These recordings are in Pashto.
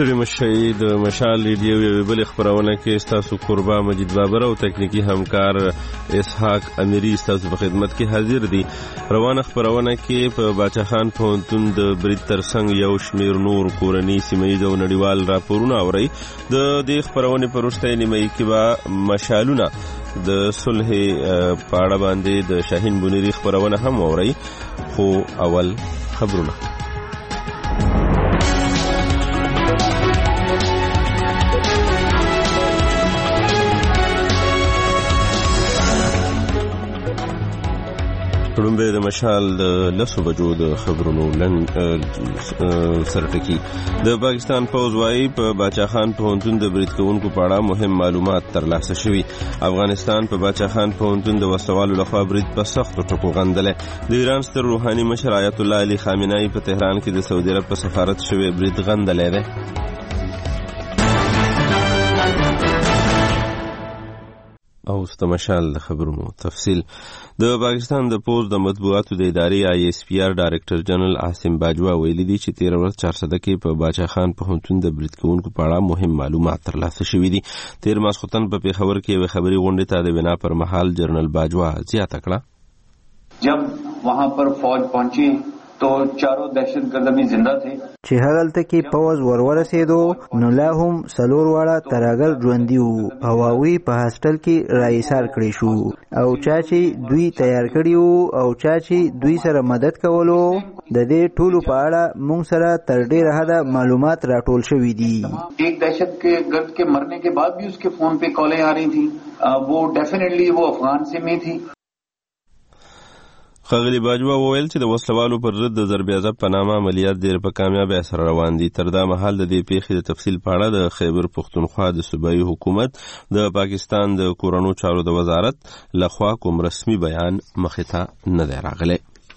ستړي مشي د مشال ریډیو یو بل خبرونه کې تاسو قربا مجید بابر او تکنیکی همکار اسحاق امیری تاسو په خدمت کې حاضر دي. روانه خبرونه کې په باچا خان پوهنتون د برید ترڅنګ یو شمیر نور کورنی سیمایي او نړیوال راپورونه اوري. د دې خبرونه په وروستۍ نیمه کې به مشالونه د صلح په اړه باندې د شاهین بنيري خبرونه هم اوري. خو اول خبرونه پړومبه د مشال د لسو بجو د خبرونو سرټکی. د پاکستان پوځ وايي په باچا خان پوهنتون د برید کوونکو په اړه مهم معلومات ترلاسه شوي. افغانستان په باچا خان پوهنتون د وسلوالو لخوا برید په سختو ټکو غندلی. د ایران ستر روحاني مشر آیت الله علي خامنه‌ای په تهران کې د سعودي عرب په سفارت شوی برید غندلی دی. او ستمشال د خبرونو تفصیل. د پاکستان د پوز د مطبوعاتو د ادارې ISPR ډایرکټر جنرال عاصم باجوا ویلي دی چې 13 ورځ 400 کې په باچا خان پوهنتون د برید کوونکو په اړه مهم معلومات ترلاسه شوي دي. 13 ماسختن په پیښور کې یو خبري غونډه ته د بنا پر مهال جنرال باجوا زیاته کړه. जब वहां पर फौज पहुंची तो चारों दहशतगर्द भी जिंदा थे. چې هغلته کې پوز ورسېدو نو لا هم سلور واړه ترهګر ژوندي وو او هغوی په هاسټل کې راایسار کړی شو او چا چې دوی تیار کړي وو او چا چې دوی سره مدد کولو د دې ټولو په اړه موږ سره تر ډېره حده معلومات راټول شوي دي. एक दहशतगर्द के मरने के बाद भी उसके फोन पे कॉलें आ रही थी. वो डेफिनेटली वो अफगान से में थी. خغلی باجوا وویل چې د وسلوالو پر ضد د ضرب عضب په نامه عملیات ډېر په کامیابۍ سره روان دي. تر دا مهال د دې پیښې د تفصیل په اړه د خیبر پښتونخوا د صوبایي حکومت د پاکستان د کورونو چارو د وزارت لخوا کوم رسمي بیان مخې ته نه دی راغلی.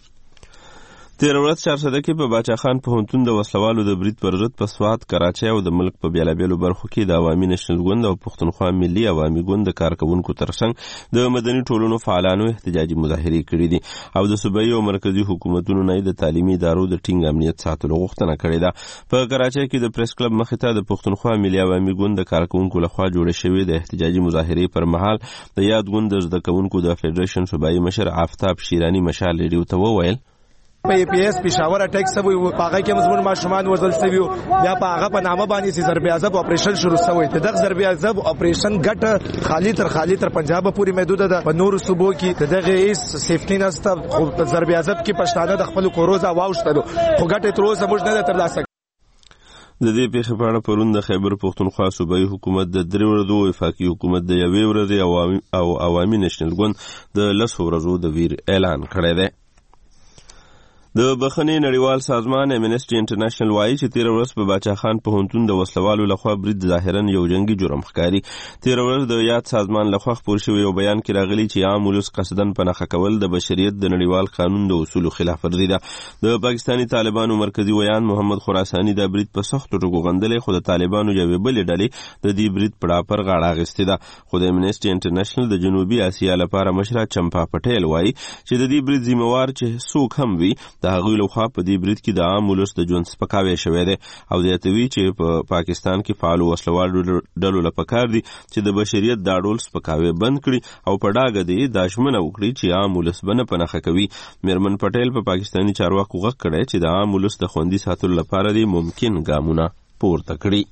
13 ورځ 400 کې په باچا خان پوهنتون د وسلوالو د برید پر ضد په سوات، کراچۍ او د ملک په بیلابیلو برخو کې د عوامي نېشنل ګوند او پښتونخوا ملي عوامي ګوند د کارکونکو ترڅنګ د مدني ټولنو فعالانو احتجاجي مظاهرې کړې دي او د صوبایي او مرکزی حکومتونو نه د تعلیمي ادارو د ټینګ امنیت ساتلو غوښتنه کړې ده. په کراچۍ کې د پریس کلب مخې ته د پښتونخوا ملي عوامي ګوند د کارکونکو لخوا جوړه شوې د احتجاجي مظاهرې پر مهال د یاد ګوند د زده کوونکو د فدریشن صوبایي مشر آفتاب شیرانی مشال ریډیو ته وویل په PS پېښور اټیک سوی و، هغه کې مزمن ماشومان وژل شوي وو. بیا په هغه په نامه باندې چې ضرب عضب اپریشن شروع شوی. دغه ضرب عضب اپریشن ګټه خالی تر پنجاب پورې محدود ده. په نورو صوبو کې دغه هیڅ سیفټي نشته. خو په ضرب عضب کې پښتانه د خپل کوروزه واوښتلو، خو ګټه تر اوسه موږ نه ترلاسه. د دې پیښې په اړه پرون د خیبر پښتونخوا صوبایي حکومت د 3 ورځو، وفاقي حکومت د 1 ورځې او عوامي نېشنل ګوند د 10 ورځو د ویر اعلان کړی دی. د بخښنې نړیوال سازمان امنیسټي انټرنیشنل وایي چې 13 ورځ په باچا خان پوهنتون د وسلوالو لخوا برید ظاهرا یو جنگي جرم ښکاري. 13 ورځ د یاد سازمان لخوا خپور شوی یو بیان کې راغلی چې عام ولس قصدن په نښه کول د بشریت د نړیوال قانون د اصولو خلاف ورزي ده. د پاکستاني طالبانو مرکزی ویان محمد خراساني د برید په سختو ټکو غندلې، خو د طالبانو یوې بلې ډلې د دې برید په ډاپر غاړه اخیستې ده. خو د امنیسټي انټرنیشنل د جنوبي اسیا لپاره مشره چمپا پټیل وایي چې د دې برید ذمہوار چې څوک هم وي د هغوی لخوا په دې برید کې د عام ولس د ژوند سپکاوی شوی دی او زیاتوي چې په پاکستان کې فعالو وسلوالو ډلو له پکار دي چې د بشریت دا ډول سپکاوی بند کړي او په ډاګه دی دا ژمنه وکړي چې عام ولس به نه په نښه کوي. میرمن پټیل په پاکستاني چارواکو غږ کړی چې د عام ولس د خوندي ساتلو لپاره دی ممکن ګامونه پورته کړي.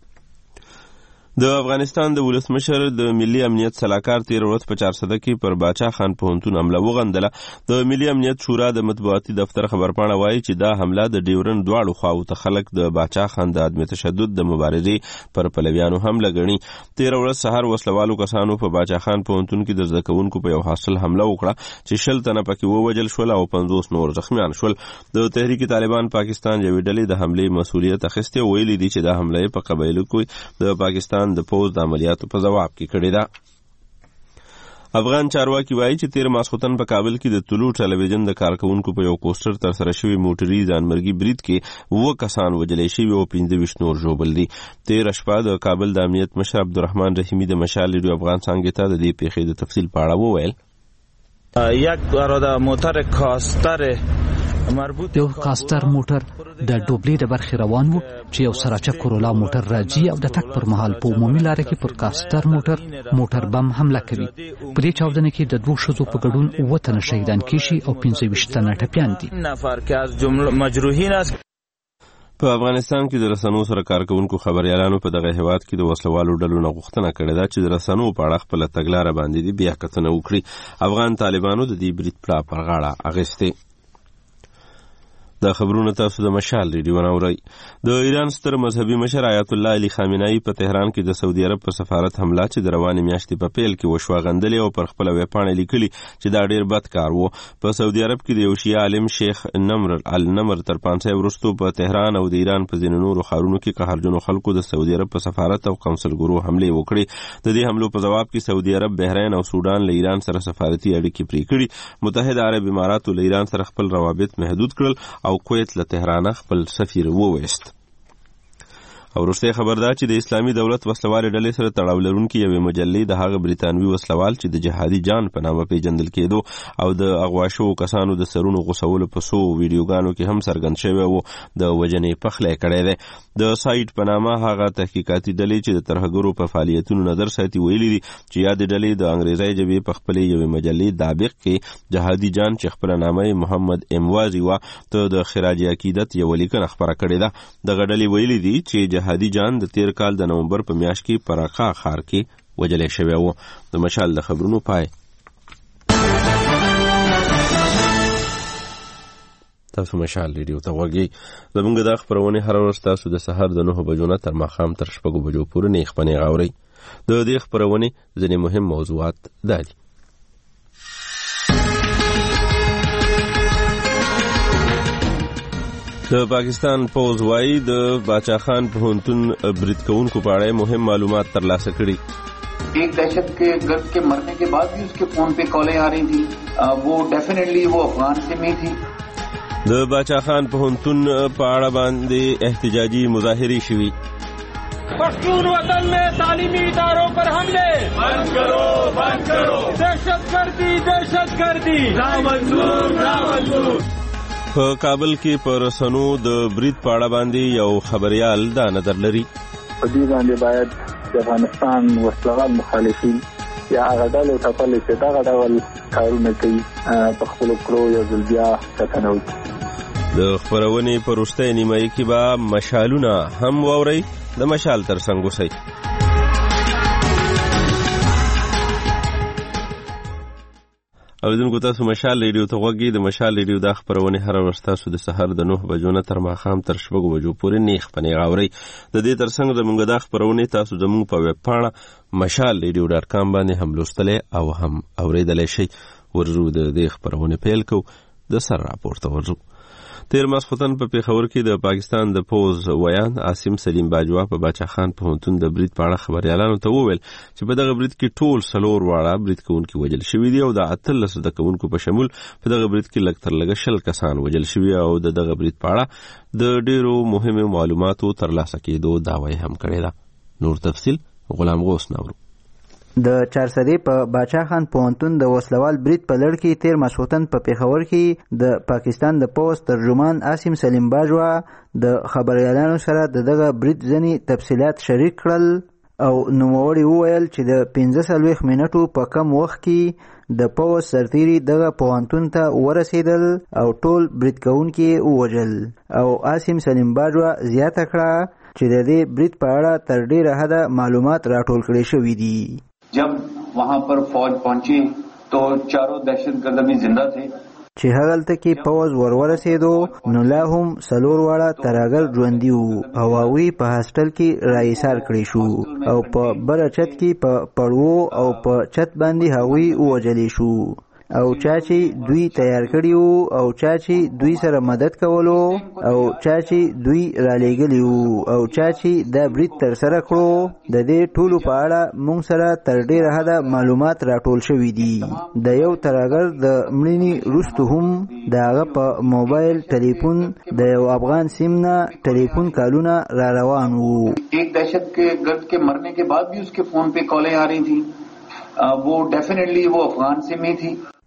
د افغانستان د ولسمشر د ملي امنیت سلاکار 13 ورځ په 400 کې پر باچا خان پوهنتون حمله وغندله. د ملي امنیت شورا د مطبوعاتي دفتر خبرپاڼه وایي چې دا حمله د ډیورن دواړو خواو ته خلک د باچا خان د عدم تشدد د مبارزې پر پلویانو حمله ګڼي. 13 ورځ سهار وسلوالو کسانو په باچا خان پوهنتون کې د زده کوونکو په یو هاسټل حمله وکړه چې 60 تنه پکې ووژل شول او 50 نور زخمیان شول. د تحریک طالبان پاکستان یوې ډلې د حملې مسؤلیت اخیستی او ویلي دي چې د حملې په قبایلو کې د پاکستان د پوز د عملیاتو په جواب کې کړی ده. افغان چارواکي وایي چې 13 ماسختن په کابل کې د طلوع ټلویزیون د کارکونکو په یو کوسټر تر سره شوی موټري ځانمرګي برید کې 9 کسان وژل شوي او 25 نور ژوبل دي. 13 شپه د کابل د امنیت مشر عبدالرحمن رحیمی د مشال ریډیو افغان څنګه ته د دې پیښې د تفصیل په اړه وویل. یک اراده موتر کاستر یو کاستر موټر د ډوبلې د برخې روان وو چې یو سراچه کورولا موټر راځي او د تک پر مهال په عمومي لاره کې پر کاستر موټر بم حمله کوي. په دې چاودنه کې د 2 ښځو په ګډون 7 تنه شهیدان کیږي او 25 تنه ټپیان دي. په افغانستان کې د رسنیو سره کار کوونکو خبريالانو په دغه هیواد کې د وسلوالو ډلو نه غوښتنه کړې ده چې د رسنیو په اړه خپل تګلارې باندې بیا کتنه وکړي. افغان طالبانو د دې برید پر غاړه اغستې. د خبرونو تاسو د مشال ریډیو ناوري. د ایران ستر مذهبي مشر آیت الله علی خامنه‌ای په تهران کې د سعودي عرب په سفارت حمله چې د روانې میاشتې په پیل کې وشوه غندلې او پر خپل ویبپاڼه لیکلي چې دا ډیر بد کار وو. په سعودي عرب کې د یو شیعه عالم شیخ نمر تر 500 ورستو په تهران او د ایران په ځینو نورو ښارونو کې قهرجنو خلکو د سعودي عرب په سفارت او قونسلګرو حمله وکړي. د دې حملو په جواب کې سعودي عرب، بحرین او سودان له ایران سره سفارتي اړیکې پرې کړي. متحده عرب امارات له ایران سره خپل روابط محدود کړل او کویت له تهران خپل سفیر وویست. او وروسته خبر ده چې د اسلامي دولت وسلوالې ډلې سره تړاو لرونکي یوې مجلې د هغه بریتانوي وسلوال چې د جهادي جان په نامه پیژندل کېدو او د اغوا شوو کسانو د سرونو غوڅولو په څو ویډیوګانو کې هم څرګند شوی و د وژنې پخلی کړی دی. د سایټ په نامه هغه تحقیقاتي ډلې چې د ترهګرو په فعالیتونو نظر ساتي ویلي دي چې یادې ډلې د انګریزي ژبې په خپلې یوې مجلې دابق کې جهادي جان چې خپله نامه محمد اموازي وه ته د خراج عقیدت یوه لیکنه خپره کړې ده. دغه ډلې ویلي دي چې جهادي جان د تیر کال د نومبر په میاشت کې په راقا ښار کې وژلی شوی و. د مشال د خبرونو پای. تاسو مشال ریډیو ته غوږی. زمونږ دا خپرونې هر ورځ تاسو د سهار د 9 بجو نه تر ماښام تر 6 بجو پورې نه خپرونې غاورئ. د دې خپرونې ځینې مهم موضوعات دا دي. د پاکستان پوز وايي د باچا خان پوهنتون برید کوونکو په اړه مهم معلومات ترلاسه کړي. ایک دہشت کے گرد کے مرنے کے بعد بھی اس کے فون پہ کالیں آ رہی تھی. وہ ڈیفینیٹلی وہ افغان سے میں تھی. د باچا خان پوهنتون په اړه باندې احتجاجي مظاهرې شوي. پښتون وطن میں تعلیمی اداروں پر حملے بند کرو دہشت گردی نامنظور. په کابل کې پر رسنو د برید په اړه باندې یو خبريال دا نظر لري. په دې باندې باید د افغانستان وسلوال مخالفین یا هغه ډلې ټاکلې چې دغه ډول کارونه کوي په خپلو کړو یو ځل بیا کتنه وکړي. د خپرونې په وروستۍ نیمایي کې به مشالونه هم واورئ. د مشال تر څنګ اوسئ. اوریدونکو تاسو مشال ریډیو ته غوږی. د مشال ریډیو دا خپرونې هر ورځ تاسو د سحر د 9 بجو نه تر ماښام تر 6 بجو پورې نه خپرونې غاوري. د دې ترڅنګ زموږ دا خپرونې تاسو زموږ په ویب پاڼه mashalradio.com باندې هم لوستلی او هم اوریدلی شئ. ورځو د دې خپرونې پیل کو د سر راپورته ورځو. تیر ماسخوتن په پیښور کې د پاکستان د پوز ویان عاصم سلیم باجوا په باچا خان پوهنتون د برید په اړه خبريالانو ته وویل چې په دغه برید کې ټول 4 واړه برید کوونکي وژل شوي دي او د 13 د کوونکو په شمول په دغه برید کې لږ تر لږه 10 کسان وژل شوي او دغه برید په اړه د ډیرو مهمو معلوماتو ترلاسه کېدو دعوی هم کړې ده. نور تفصیل غلام غوث ناورو. د چارسدې په باچا خان پوهنتون د وسلوال برید په لړ کې تیر ماسخوتن په پیښور کې د پاکستان د پوز ترجمان عاصم سلیم باجوا د خبريالانو سره دغه برید ځینې تفصیلات شریک کړل او نوموړي وویل چې د 15 منټو په کم وخت کې د پوز سرتیري دغه پوهنتون ته ورسېدل او ټول برید کوونکي ووژل. او عاصم سلیم باجوا زیاته کړه چې د دې برید په اړه تر ډیره حده معلومات راټول کړي شوي دي. जब वहां पर फौज पहुंची तो चारों दहशतगर्द भी जिंदा थे. چې هغلته کې پوز ورسېدو نو لا هم 4 واړه ترهګر ژوندي وو او هغوی په هاسټل کې راایسار کړي شو او په بله چت کې په پړوو او په چت باندې هغوی ووژلی شو. او چا چې دوی تیار کړي وو او چا چې دوی سره مدد کولو او چا چې دوی رالیږلي وو او چا چې دا برید ترسره کړو د دې ټولو په اړه موږ سره تر ډیره حده معلومات راټول شوي دي. د یو ترهګر د مړینې وروسته هم د هغه په موبایل ټلیفون د یو افغان سیم نه ټلیفون کالونه را روان وو. ایک دہشت کے گرد کے مرنے کے بعد بھی اس کے فون پہ کالیں آ رہی تھیں. وہ ڈیفینیٹلی وہ افغان سے میں تھی.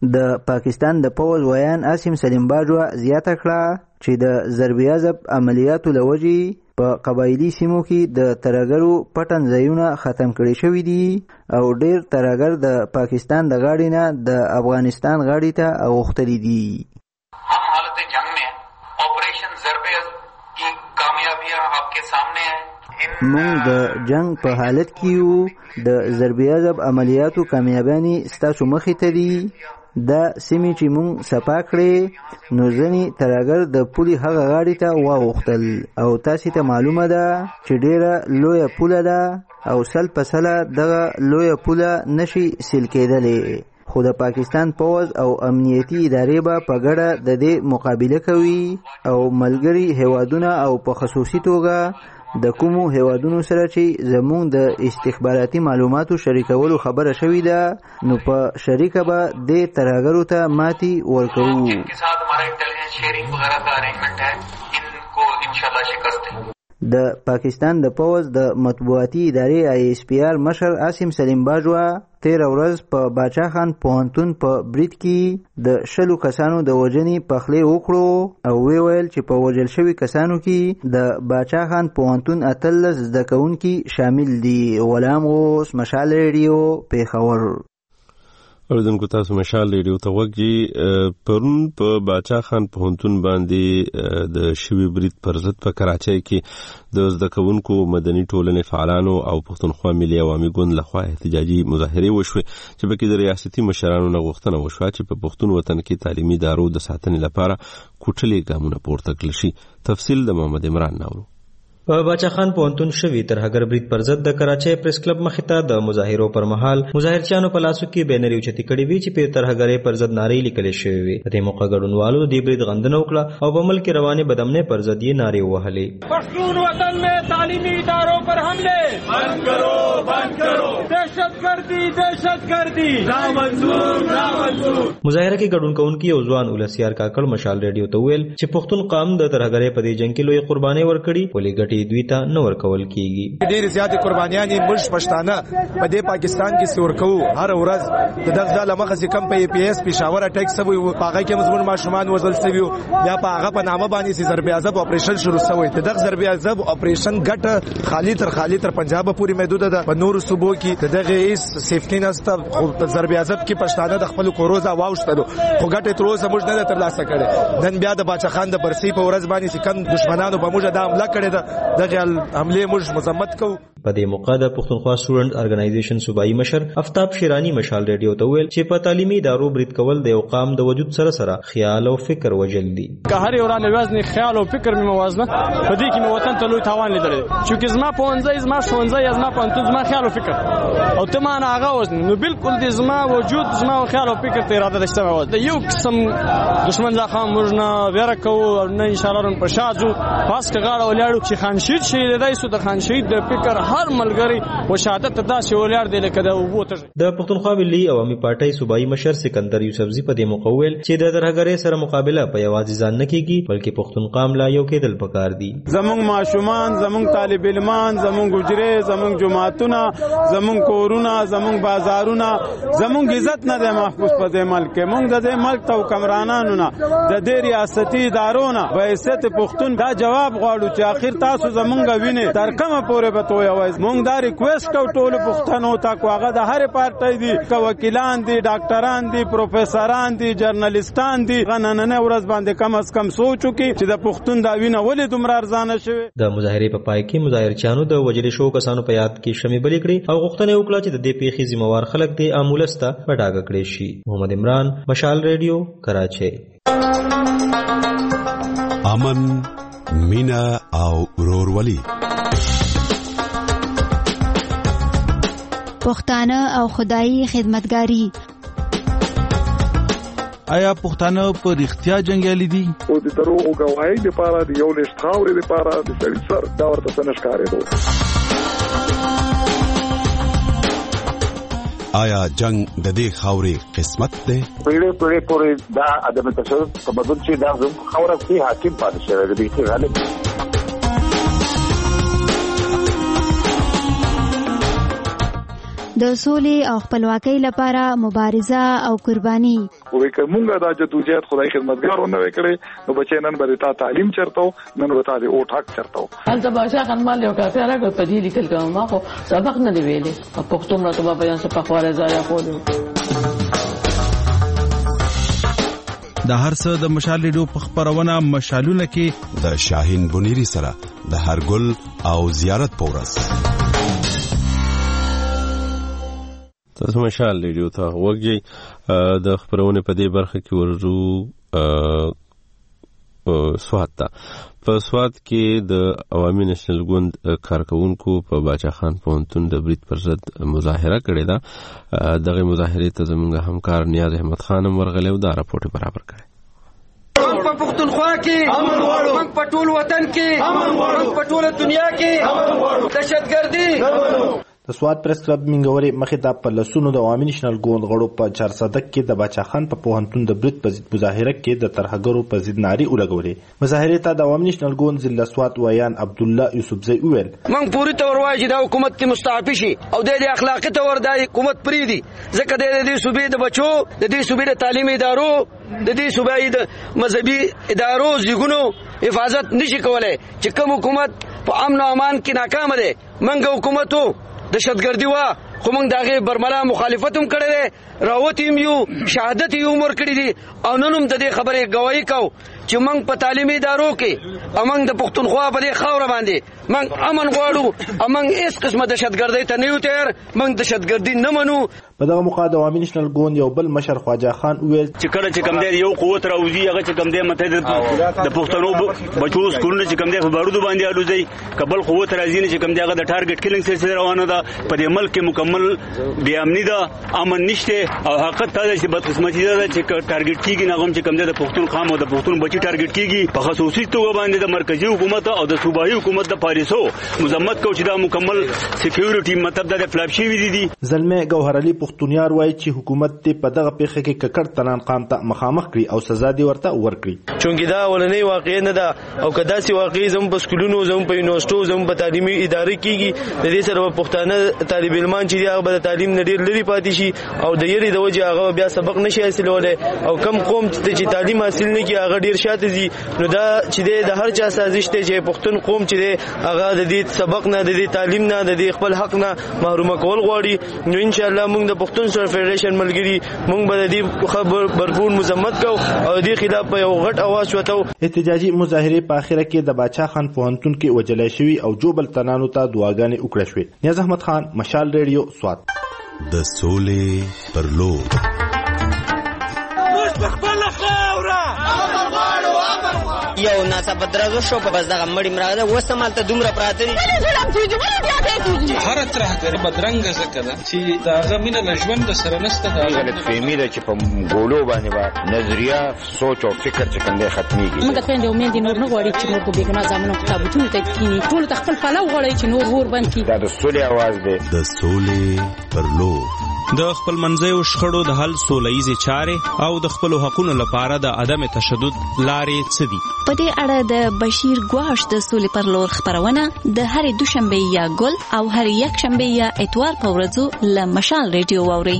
د پاکستان د پوز ویان عاصم سلیم باجوا زیاته کړه چې د ضرب عضب عملیاتو لوجي په قبایلی سیمو کې د ترهګرو پټن ځایونه ختم کړي شوي دي او ډیر ترهګر د پاکستان د غاړې نه د افغانستان غاړې ته اوښتلي دي. हम हालत जंग में हैं. ऑपरेशन ضرب عضب की कामयाबियां आपके सामने हैं. مونږ د جنگ په حالت کې یو. د ضرب عضب عملیاتو کامیابانی ستاسو مخې ته دي. دا سیمې چې مونږ صفا کړې نو ځینې ترهګر د پولې هغه غاړې ته واوښتل او تاسې ته معلومه ده چې ډیره لویه پوله ده او سل په سله دغه لویه پوله نشي سیل کېدلی. خو د پاکستان پوز او امنیتي ادارې به په ګډه د دې مقابله کوي او ملګري هیوادونه او په خصوصي توګه د کومو هیوادونو سره چې زموږ د استخباراتي معلوماتو شریکولو خبره شوې ده نو په شریکه به د ترهګرو ته ماتي ورکوو. د پاکستان د پوز د مطبوعاتي ادارې ISPR مشر عاصم سلیم باجوا 13 ورځ په باچا خان پوهنتون په برید کې د 20 کسانو د وژنې پخلی وکړو او ویل چې په وژل شوي کسانو کې د باچا خان پوهنتون 18 زده کوونکي شامل دي. غلام غوث، مشال ریډیو، پیښور. اوریدونکو تاسو مشال ریډیو ته وګورئ. پرون په باچا خان پوهنتون باندې د شوي برید پر ضد په کراچۍ کې د زده کوونکو مدني ټولنې فعالانو او پښتونخوا ملي عوامي ګوند لخوا احتجاجي مظاهرې وشوې چې پکې د ریاستي مشرانو نه غوښتنه وشوه چې په پښتون وطن کې تعلیمي ادارو د ساتنې لپاره کوټلې ګامونه پورته کړل شي. تفصیل د محمد عمران ناورو. په باچا خان پوهنتون شوي ترهګر برید پر ضد د کراچۍ پریس کلب مخې ته د مظاهرو پر مهال مظاهرچیانو په لاسو کې بینرې اوچتې کړې وې چې په ترهګرۍ پر ضد نارې لیکلې شوې وې. په دې موقع ګډونوالو د دې برید غندنه وکړه او په ملک کې روانې بدامنۍ پر ضد یې نارې ووهلې. پښتون وطن میں تعلیمی اداروں پر حملے بند کرو بند کرو، دہشت گردی نامنظور. مظاهره کې ګډون کوونکي یو ځوان ولسیار کاکړ مشال ریډیو ته ویل چې پښتون قام د ترهګرۍ په دې جنګ کې لوی قرباني ورکړي ولې ګټې دوی ته نه ورکول کیږي. ډېر زیاتې قربانیان موږ پښتانه په دې پاکستان کې ورکوو. هر ورځ د دغه لمخه چې کم په APS پېښور اټیک شوی و هغه کې زموږ ماشومان وژل شوي و بیا په هغه په نامه باندې چې ضرب عضب اپریشن شروع شوی. دغه ضرب عضب اپریشن ګټه خالی تر پنجاب پورې محدود ده. په نورو صوبو کې دغه هیڅ سیفټي نشته. خو ضرب عضب کې پښتانه د خپل کوروزه واوښتلو خو ګټه تر اوسه موږ نه ترلاسه کړې. نن بیا د باچا خان د برسي په ورځ باندې چې کم دشمنانو په موږ د حمله کړې ده دغه حمله موږ مذمت کوو. په دې موقع د پښتونخوا سټوډنټ ارګنایزیشن صوبایي مشر افتاب شیرانی مشال ریډیو ته ویل چې په تعلیمي ادارو برید کول د یو قام د وجود سره خیال او فکر وجل دي. که هر یو رانه وزن خیال او فکر می موازنه په دې کې مې وطن ته لوی تاوان لیدل چې زما په ونځي زما شونځي زما پانتون زما خیال او فکر او ته ما نه هغه وزن نو بالکل د زما وجود زما خیال او فکر ته اراده دشته و د یو قسم دشمن ځخه موږ نه ویره کوو نه ان شاء الله رن پرشازو پاس کغاړه ولاړو چې خانشید شي د دایسو د خانشید د فکر هر ملګری و شهادت داسې ولاړ دی لکه د وبوته. د پښتونخوا ملي عوامي پارټۍ صوبایي مشر سکندر یوسفزي په دې موقع ویل چې د ترهګرۍ سره مقابله په یوازې ځان نه کیږي بلکې پښتون قام لا یو کېدل پکار دي. زمونږ ماشومان زمونږ طالب علمان زمونږ ګجرې زمونږ جماعتونه زمونږ کورونه زمونږ بازارونه زمونږ عزت نه دی محفوظ په دې ملک کې. مونږ د دې ملک ته حکمرانانو نه د دې ریاستي ادارو نه په حیثیت پښتون دا جواب غواړو چې اخر تاسو زمونږ وینې تر کومه پورې به توی وایي. مونږ دا ریکویسټ کوو ټولو پښتنو ته کو هغه د هر پارټۍ دي که وکیلان دي ډاکټران دي پروفیسوران دي جرنالستان دي غننه ورځ باندې کم از کم سوچو کې چې د پښتون دا وینه ولې دومره ارزانه شوی. د مظاهرې په پای کې مظاهرچیانو د وجل شو کسانو په یاد کې شمې بلې کړې او غوښتنه وکړه چې د دې پیښې ذمہوار خلک دې امولسته پټاګه کړي شي. محمد عمران، مشال ریډیو، کراچۍ. امن، مینا او ورورولي. پښتانه او خدایي خدمتګاری. آیا پښتانه په رښتیا جنگیالي دي؟ او د دروغ گواهی لپاره د یو لښت خاورې لپاره د سړي سر دا ورته څه نشکارېدو. آیا جنگ د دې خاورې قسمت دی؟ پیړې پورې دا عدم تشدد په بدل چې دا زموږ خاوره کې حاکم پاتې شوی دی چې غالب. د سولې او خپلواکۍ لپاره مبارزه او قرباني. وې کومه دا جدوجہد خدای خدمتګارونه وکړي نو بچي نن به تا تعلیم چرته نن به تا دې او ټاک چرته. هلته بادشاہ خان مال یو کافي راغی په دې لیکل کوم ما خو سبق نه دی ویلې په پښتو مرته په بیان څه په خواره ځای کولو. د هر څه د مشال ریډیو په خبرونه مشالونه کې د شاهین بنيري سره د هرګل او زیارت پورس. تاسو مشال ریډیو ته وګورئ. د خبرونه په دې برخه کې ورزو سوات ته. په سوات کې د عوامي نېشنل ګوند کارکونکو په باچا خان پوهنتون د برید پر ضد مظاهره کړې ده. دغه مظاهرې ته زموږ همکار نیاز احمد خان ورغلی او دا راپورټ برابر کړی. موږ په پښتونخوا کې امن غواړو، موږ په ټول وطن کې امن غواړو، موږ په ټول دنیا کې امن غواړو. دهشتګردي د سوات پریس کلب منګوري مخې ته په لسونو د عوامي نېشنل ګوند غړو په چارصدک کې د باچا خان په پوهنتون د برید په ضد مظاهره کې د ترهګرو په ضد نارې ولګولې. مظاهرې ته د عوامي نېشنل ګوند ضلع سوات ویان عبدالله یوسفزی وویل موږ پوری تور وایو چې دا حکومت کې مستعفي شي او د اخلاقي تور د حکومت پریدي، ځکه د دې صوبې د بچو د دې صوبې د تعلیمي ادارو د دې صوبې د مذهبي ادارو زیګونو حفاظت نشي کولای چې کوم حکومت په امن او امان کې ناکام دی. منګه حکومتو دهشتګردي وا خو موږ دغه برملا مخالفت هم کړی دی، راوت هم یو شهادت یې عمر کړی دي او نن هم د دې خبرې گواهی کو چې موږ په تعلیمي ادارو کې موږ د پښتونخوا په دې خاور باندې موږ امن غواړو او موږ هیڅ قسمه دهشتګردۍ ته نه یو تیار، موږ دهشتګردي نه منو. په دغه موقع د عوامي نېشنل ګوند یو بل مشر خواجه خان وویل چې کله چې کوم دی یو قوت راوځي هغه چې کوم دی متحد د پښتنو بچو سکولونه چې کوم دی په بارودو باندې الوځي، کبل قوت راځي چې کوم دی هغه د ټارګټ کیلینګ سلسله روانه ده. په دې ملک کې مکمل بې امني ده، امن نشته او حقیقت دا چې بدقسمتي ده چې ټارګټ کیږي نه غوم چې کوم دی د پښتون قوم او د پښتون بچي ټارګټ کیږي. په خصوصي توګه باندې د مرکزی حکومت او د صوبایي حکومت د پالیسو مزمت کو چې دا مکمل سکیورټي مطلب د فلاپشي وی دي. زلمه گوهر علي پښتونیار وایي چې حکومت ته په دغه پیښه کې ککړ تنان قام ته مخامخ کړي او سزا دی ورته ورکړي. چونګې دا ولنې واقع نه ده او کدا سي واقع زم په سکولونو زم په یونیورسيټو زم په تعلیمي ادارې کېږي د دې سره پښتانه طالب علمان چې هغه به تعلیم نه ډیر لري پاتې شي او د یری د وجه هغه بیا سبق نشي حاصلولای او کم قوم چې تعلیم حاصل نه کوي هغه ډیر شاته دي. نو دا چې د هر چا سازش ته چې پښتون قوم چې هغه د دې سبق نه د دې تعلیم نه د دې خپل حق نه محروم کول غواړي. نو ان شاء الله موږ د پښتون سره فدریشن ملګری موږ به د دې خبر برپور مذمت کوو او د خلاف په یو غټ اواز وتو. احتجاجي مظاهره په اخره کې د باچا خان پوهنتون کې وجلای شوی او جوبل تنانو ته دعاګانې وکړې شوې. نیاز احمد خان، مشال ریډیو، سوات. د سولې پر لور یو ناڅاپه درازو شو په بس دغه مړی مراغله وسه مالته دومره پراته دي هر ترهګر بدرنګ زکه ده چې داغه مینه لژوند سره نسته. دا غلط فهمي ده چې په ګولو باندې با نظریه سوچ او فکر چې کوم دی ختميږي. موږ ته د امید نور نه غواړي چې نور په بیګنا ځامنو کتابونه ته کینی ټول خپل پلاو غواړي چې نور ور باندې دا د سولې आवाज دی. د سولې پر لور د خپل منځیو شخړو د حل سولهییزې چارې او د خپلو حقونو لپاره د عدم تشدد لارې څه دي؟ په دې اړه د بشیر ګواش د سولې پر لور خبرونه د هرې دوشنبه یا ګل او هرې یکشنبه یا اتوار په ورځو له مشال ریډیو واورئ.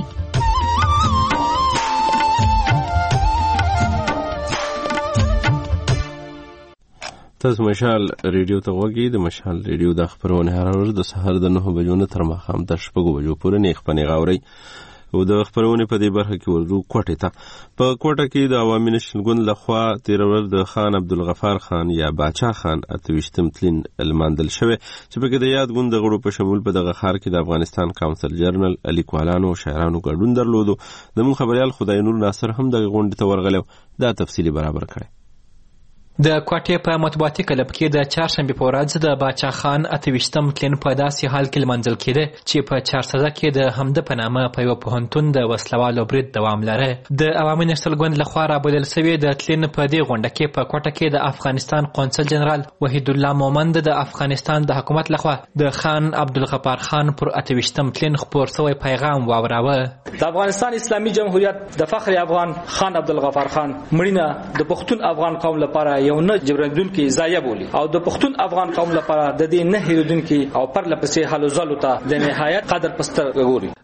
تاسو مشال ریډیو ته وګورئ. د مشال ریډیو د خبرونه هر ورځ د سحر د 9 بجو نه تر ماښام د 6 بجو پورې نه خپنې غاوري او د خبرونه په دې برخه کې ورزو کوټه ته. په کوټه کې د عوامي نېشنل ګوند لخوا 13 ورځ د خان عبدالغفار خان یا باچا خان اتويشتم تلین الماندل شوه چې په کې د یاد ګوند غړو په شمول په دغه خار کې د افغانستان کونسل جنرال لیکوالانو او شاعرانو ګډون درلودو. د مون خبريال خدای نور ناصر هم دغه غونډه ته ورغلو. دا تفصیلی برابر کړي. د کوټې په مطبوعاتي کلب کې د چهارشنبې په ورځ د باچا خان اتويشتم تلین په داسې حال کې لمانځل کېده چې په چارسده کې د همده په نامه په یو پوهنتون د وسلوالو برید دوام لره. د عوامي نېشنل ګوند لخوا رابلل شوې د تلین په دې غونډه کې په کوټه کې د افغانستان قونسل جنرال وحید الله مومند د افغانستان د حکومت لخوا د خان عبدالغفار خان پر اتويشتم تلین خپور شوی پیغام واوراوه. د افغانستان اسلامي جمهوریت د فخر افغان خان عبدالغفار خان مړینه د پښتون افغان قوم لپاره یو نه جبرندونکي ضایع بولی او د پښتون افغان قوم لپاره د دې نه هیرودونکي او پر لپسې حل زلو ته د نهایت قدر پستر ګوري.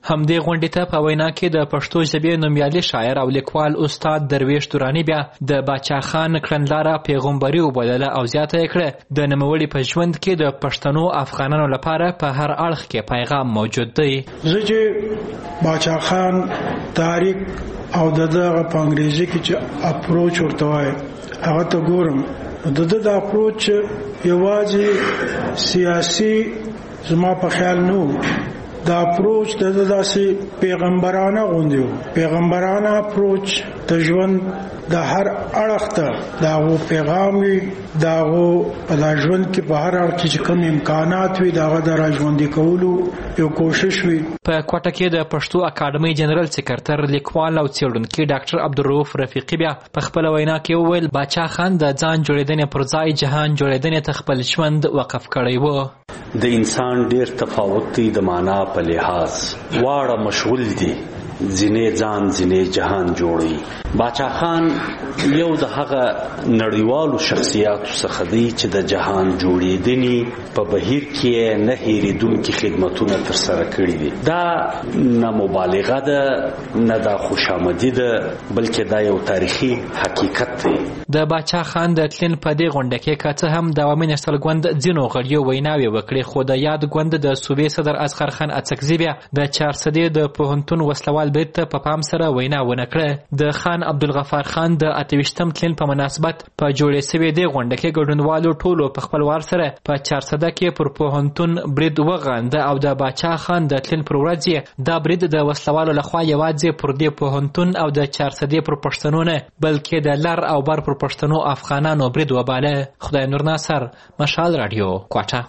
همدې غونډې ته په وینا کې د پښتو ژبې نومیالي شاعر او لیکوال استاد درویش درانی بیا د باچا خان کړنلاره پیغمبري وبلله او زیاته یې کړه د نوموړي په ژوند کې د پښتنو افغانانو لپاره په هر اړخ کې پیغام موجود دی. زه چې باچا خان تاریخ او دغه په انګریزي کې چې اپروچ ورته وایي هغه ته ګورم د اپروچ یوازې سیاسي زما په خیال نو دا اپروچ د داسې پیغمبرانه غوندي پیغمبرانه اپروچ د ژوند د هر اړخ ته داغو پیغام وي داغو په ژوند کې په هر اړخ کې کوم امکانات وي داغه د راژوندي کولو یو کوشش وي. په کوټه کې د پښتو اکاډمي جنرال سکرټر لیکوال او څېړونکي ډاکټر عبدالرؤف رفیقي بیا په خپل وینا کې وویل باچا خان د ځان جوړېدنې پر ځای جهان جوړېدنې ته خپل ژوند وقف کړی و. د انسان ډیر تفاوت دی د معنا په لحاظ واړه مشغول دي ځینې ځان ځینې جهان جوړي. باچا خان یو د هغه نړیوالو شخصیاتو څخه دی چې د جهان جوړېدنې په بهیر کې نه هېرېدونکي خدمتونه ترسره کړي دي. دا نه مبالغه ده نه دا خوشامدي ده بلکې دا یو تاریخي حقیقت دی. د باچا خان د تلین په دې غونډه کې که څه هم د عوامي نشتل ګوند ځینو غړیو ویناوې وکړې خو د یاد ګوند د صوبې صدر اصغر خان اڅکزي بیا د چارسدې د پوهنتون وسلوال برید ته په پام سره وینا ونه کړه. د خان عبدالغفار خان د 28م تلین په مناسبت په جوړې سوې دې غونډه کې ګډونوالو ټولو په خپل وار سره په چارسده کې پر پوهنتون برید وغانده او د باچا خان د تلین پر ورځ دا برید د وسلوالو لخوا یوازې پر دې پوهنتون او د چارسدې پر پښتنو نه بلکې د لر او بر پر پښتنو افغانانو برید وباله. خدای نور ناصر، مشال رادیو، کوټه.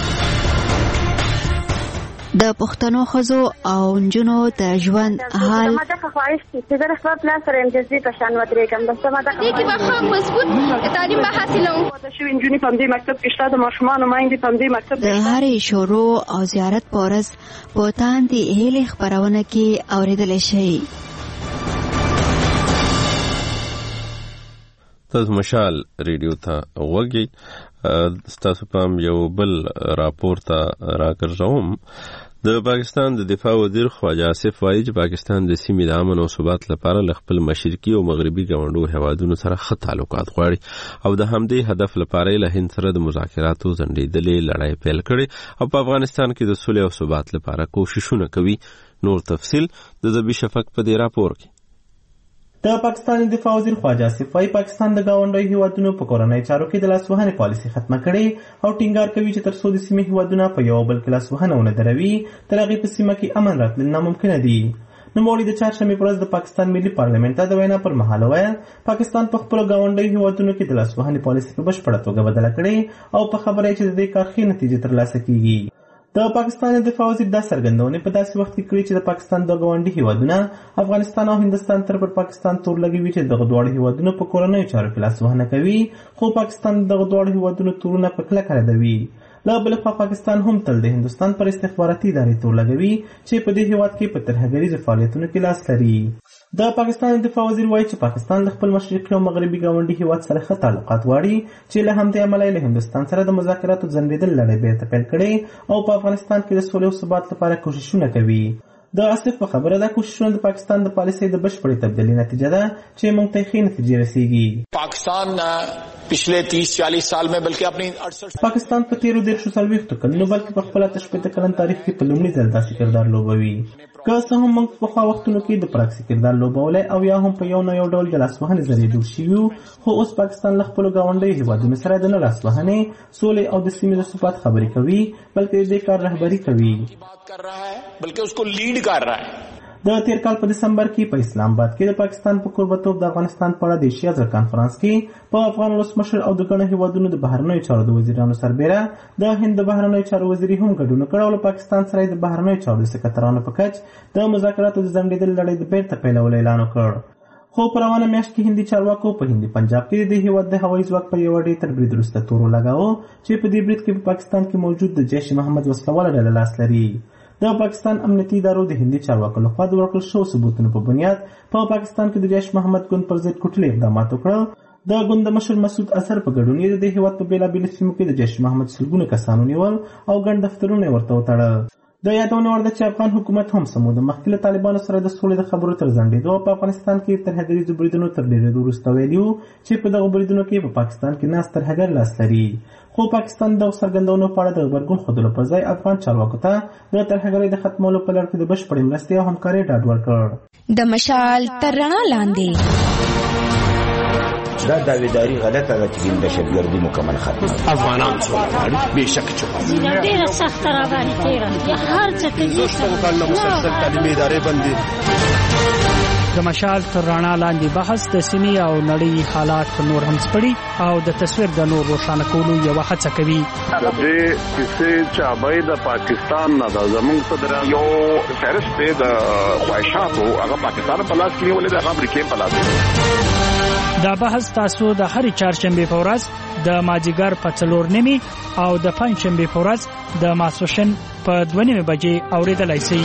د پښتنو ښځو او نجونو د ژوند حال ما د خواهش چې د خپل پلان سره امتیازي په شان ودرېږم بس ما د دې به خام مضبوط تعلیم به حاصلوم. د شوي نجونې په دې مکتب کې شته د ماشومانو مایندې په دې مکتب د هرې شروع او زیارت په ورځ په تاندې هیلې خپرونه کې اورېدلی شي. تاسو مشال ریډیو ته وګورئ. ستاسو پام یو بل راپور ته راګرځوم. د پاکستان د دفاع وزیر خواجه آصف وایي چې پاکستان د سیمې د امن او ثبات لپاره له خپل مشرقي او مغربي ګاونډیو هیوادونو سره ښه تعلقات غواړي او د همدې هدف لپاره یې له هند سره د مذاکراتو ځنډېدلې لړۍ پیل کړې او په افغانستان کې د سولې او ثبات لپاره کوششونه کوي. نور تفصیل د ذبی شفق په دې راپور کې. د پاکستان دفاع وزیر خواجه آصف وایي پاکستان د ګاونډیو هیوادونو په کورنۍ چارو کې د لاسوهنې پالیسي ختمه کړې او ټینګار کوي چې تر څو د سیمې هیوادونه په یو بل کې لاسوهنه ونه دروي تر هغې په سیمه کې امن راتلل ناممکنه دي. نوموړي د چهارشنبې په ورځ د پاکستان ملي پارلمنت ته د وینا پر مهال وویل پاکستان په خپلو ګاونډیو هیوادونو کې د لاسوهنې پالیسي په بشپړه توګه بدله کړې او په خبره یې چې د دې کار ښې نتیجې ترلاسه کیږي. د پاکستان دفاع وزیر دا څرګندونې په داسې وخت کې کړې چې د پاکستان د ګاونډي هیوادونه افغانستان او هندستان تر پر پاکستان تور لګوي چې دغه دواړه هیوادونه په کورنیو چارو کې لاسوهنه کوي خو پاکستان دغه دواړه هیوادونو تورونه په کلکه ردوي. له بل خوا پاکستان هم تل د هندستان پر استخباراتي ادارې تور لګوي چې په دې هیواد کې په ترهګریزو فعالیتونو کې لاس لري. د پاکستان دفاع وزیر وایي چې پاکستان له خپل مشرقي او مغربي ګاونډي هیواد سره ښه تعلقات غواړي چې له همدې امله یې له هندوستان سره د مذاکراتو ځنډېدل لړۍ بېرته پیل کړې او په افغانستان کې د سولې او ثبات لپاره کوششونه کوي. د آصف په خبره دا کوششونه د پاکستان د پالیسۍ د بشپړې تبدیلي نتیجه ده چې موږ ته ښې نتیجې رسیږي. پاکستان पिछले 30-40 साल में बल्कि अपनी 68 पाकिस्तान په تیرو 40 کلونو بلکې په خپل 68 کلن تاریخ کې په لومړي ځل داسې کردار لوبوي. که څه هم موږ په خوا وختونو کې د پراکسي کردار لوبولی او یا هم په یو نه یو ډول د لاسوهنې ذریعې جوړ شوي خو اوس پاکستان له خپلو ګاونډیو هیوادونو سره د نه لاسوهنې سولې او د سیمې د ثبات خبرې کوي بلکې د دې کار رهبري کوي. بلکې اس کو لیډ کر رہا ہے. د تیر کال په دسمبر کې په اسلام آباد کې د پاکستان په کوربتوب د افغانستان په اړه د ایشیا ځل کانفرنس کې په افغان ولسمشر او د ګڼو هیوادونو د بهرنیو چارو د وزیرانو سربیره د هند د بهرنیو چارو وزیري هم ګډون وکړ او له پاکستان سره د بهرنیو چارو د سکرټرانو په کچ د مذاکراتو د ځنډېدلې لړۍ د بیرته پیلولو اعلان وکړ. خو په روانه میاشت کې هندي چارواکو په هندي پنجاب کې د هیواد د هوایي ځواک پر یوه ډېر تر برید وروسته تور ولګاوه چې په دې برید کې په پاکستان کې موجود د جیش محمد وسلواله ډله لاس لري. د پاکستان امنیتي ادارو د هندي چارواکو لخوا د ورکړل شوو ثبوتونو په بنیاد په پاکستان کې د جیش محمد ګوند پر ضد کوټلي اقدامات وکړل. د ګوند مشر مسعود اظهر په ګډون یې د هیواد په بېلابېلو سیمو کې د جیش محمد سلګونه کسانو نیول او ګڼ دفترونه یې ورته وتړل. د یادونه وړ ده چې افغان حکومت هم سموده مخکې له طالبانو سره د سولې د خبرو تر ځنډېدو په افغانستان کې ترهګریزو بریدونو تر ډېرېدو وروسته ویلي وو چې په دغو بریدونو کې په پاکستان کې ناست ترهګر لاس لري. خو پاکستان دغو څرګندونو په اړه د غبرګون ښودلو پر ځای افغان چارواکو ته د ترهګرۍ د ختمولو په لړ کې د بشپړې مرستې او همکارۍ ډاډ ورکړ. د مشال تر رڼا لاندې دا داویداری غلطه ده چې د دهشتګردي مکمل ختمه افغانان څومره بېشکه چې ډېره سخته راباندې تېره هر څه کوي مسلسل تعلیمي ادارې بندي. د مشال تر رڼا لاندې بحث د سیمې او نړۍ حالات نور هم سپړي او د تصویر د نور روښانه کولو یوه هڅه کوي. د دې کیسې چابۍ د پاکستان نه د زموږ صدر یو فهرست دی د خواهشاتو هغه پاکستان په لاس کې نیولې ده، هغه امریکې په لاس کې. دا بحث تاسو د هرې چهارشنبې په ورځ د مازدیګر په 4:30 او د پنجشنبې په ورځ د ماسپښین په 2:30 بجې اورېدلی شئ.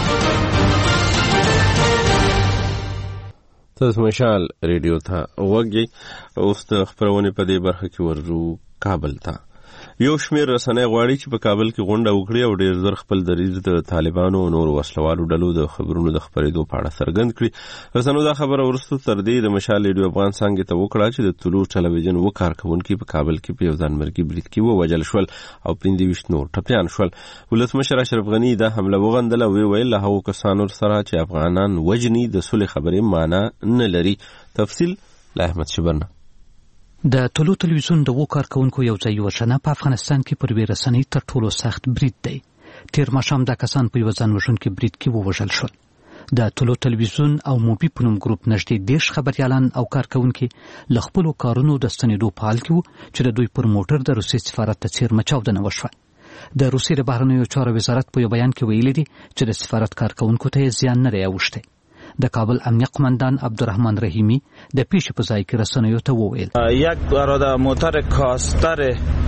تاسو مشال ریډیو ته وګورئ. اوس د خبرونې په دې برخه کې ورځو کابل ته. یو شمېر رسنۍ غواړي چې په کابل کې غونډه وکړي او ډېر زر خپل دریځ د طالبانو او نورو وسلوالو ډلو د خبرونو د خپرېدو په اړه څرګند کړي. رسنیو دا خبره وروسته تر دې د مشال ریډیو افغان څانګې ته وکړه چې د طلوع ټلویزیون اووه کارکوونکي په کابل کې په یو ځانمرګي برید کې ووژل شول او 25 نور ټپیان شول. ولسمشر اشرف غني دا حمله وغندله او ویل له هغو کسانو سره چې افغانان وژني د صلح خبرې معنا نه لري. تفصیل له احمد شبرنه. د طلوع تلویزیون د اووه کارکوونکو یو ځای وژنه په افغانستان کې پر یوې رسنۍ تر ټولو سخت برید دی. تیر ماښام دا کسان په یوه ځان وژونکي برید کې ووژل شول. د طلوع تلویزیون او موبي په نوم ګروپ نږدې 10 خبریالان او کارکوونکي له خپلو کارونو د ستنېدو په حال کې وو چې د دوی پر موټر د روسیې سفارت ته څیرمه چاودنه وشوه. د روسیې د بهرنیو چارو وزارت په یو بیان کې ویلي دي چې د سفارت کارکوونکو ته زیان نه دی اوښتی. د کابل امنیه قماندان عبدالرحمن رحیمی د پیښې په ځای کې رسنیو ته وویل یک اراده موټر کاستر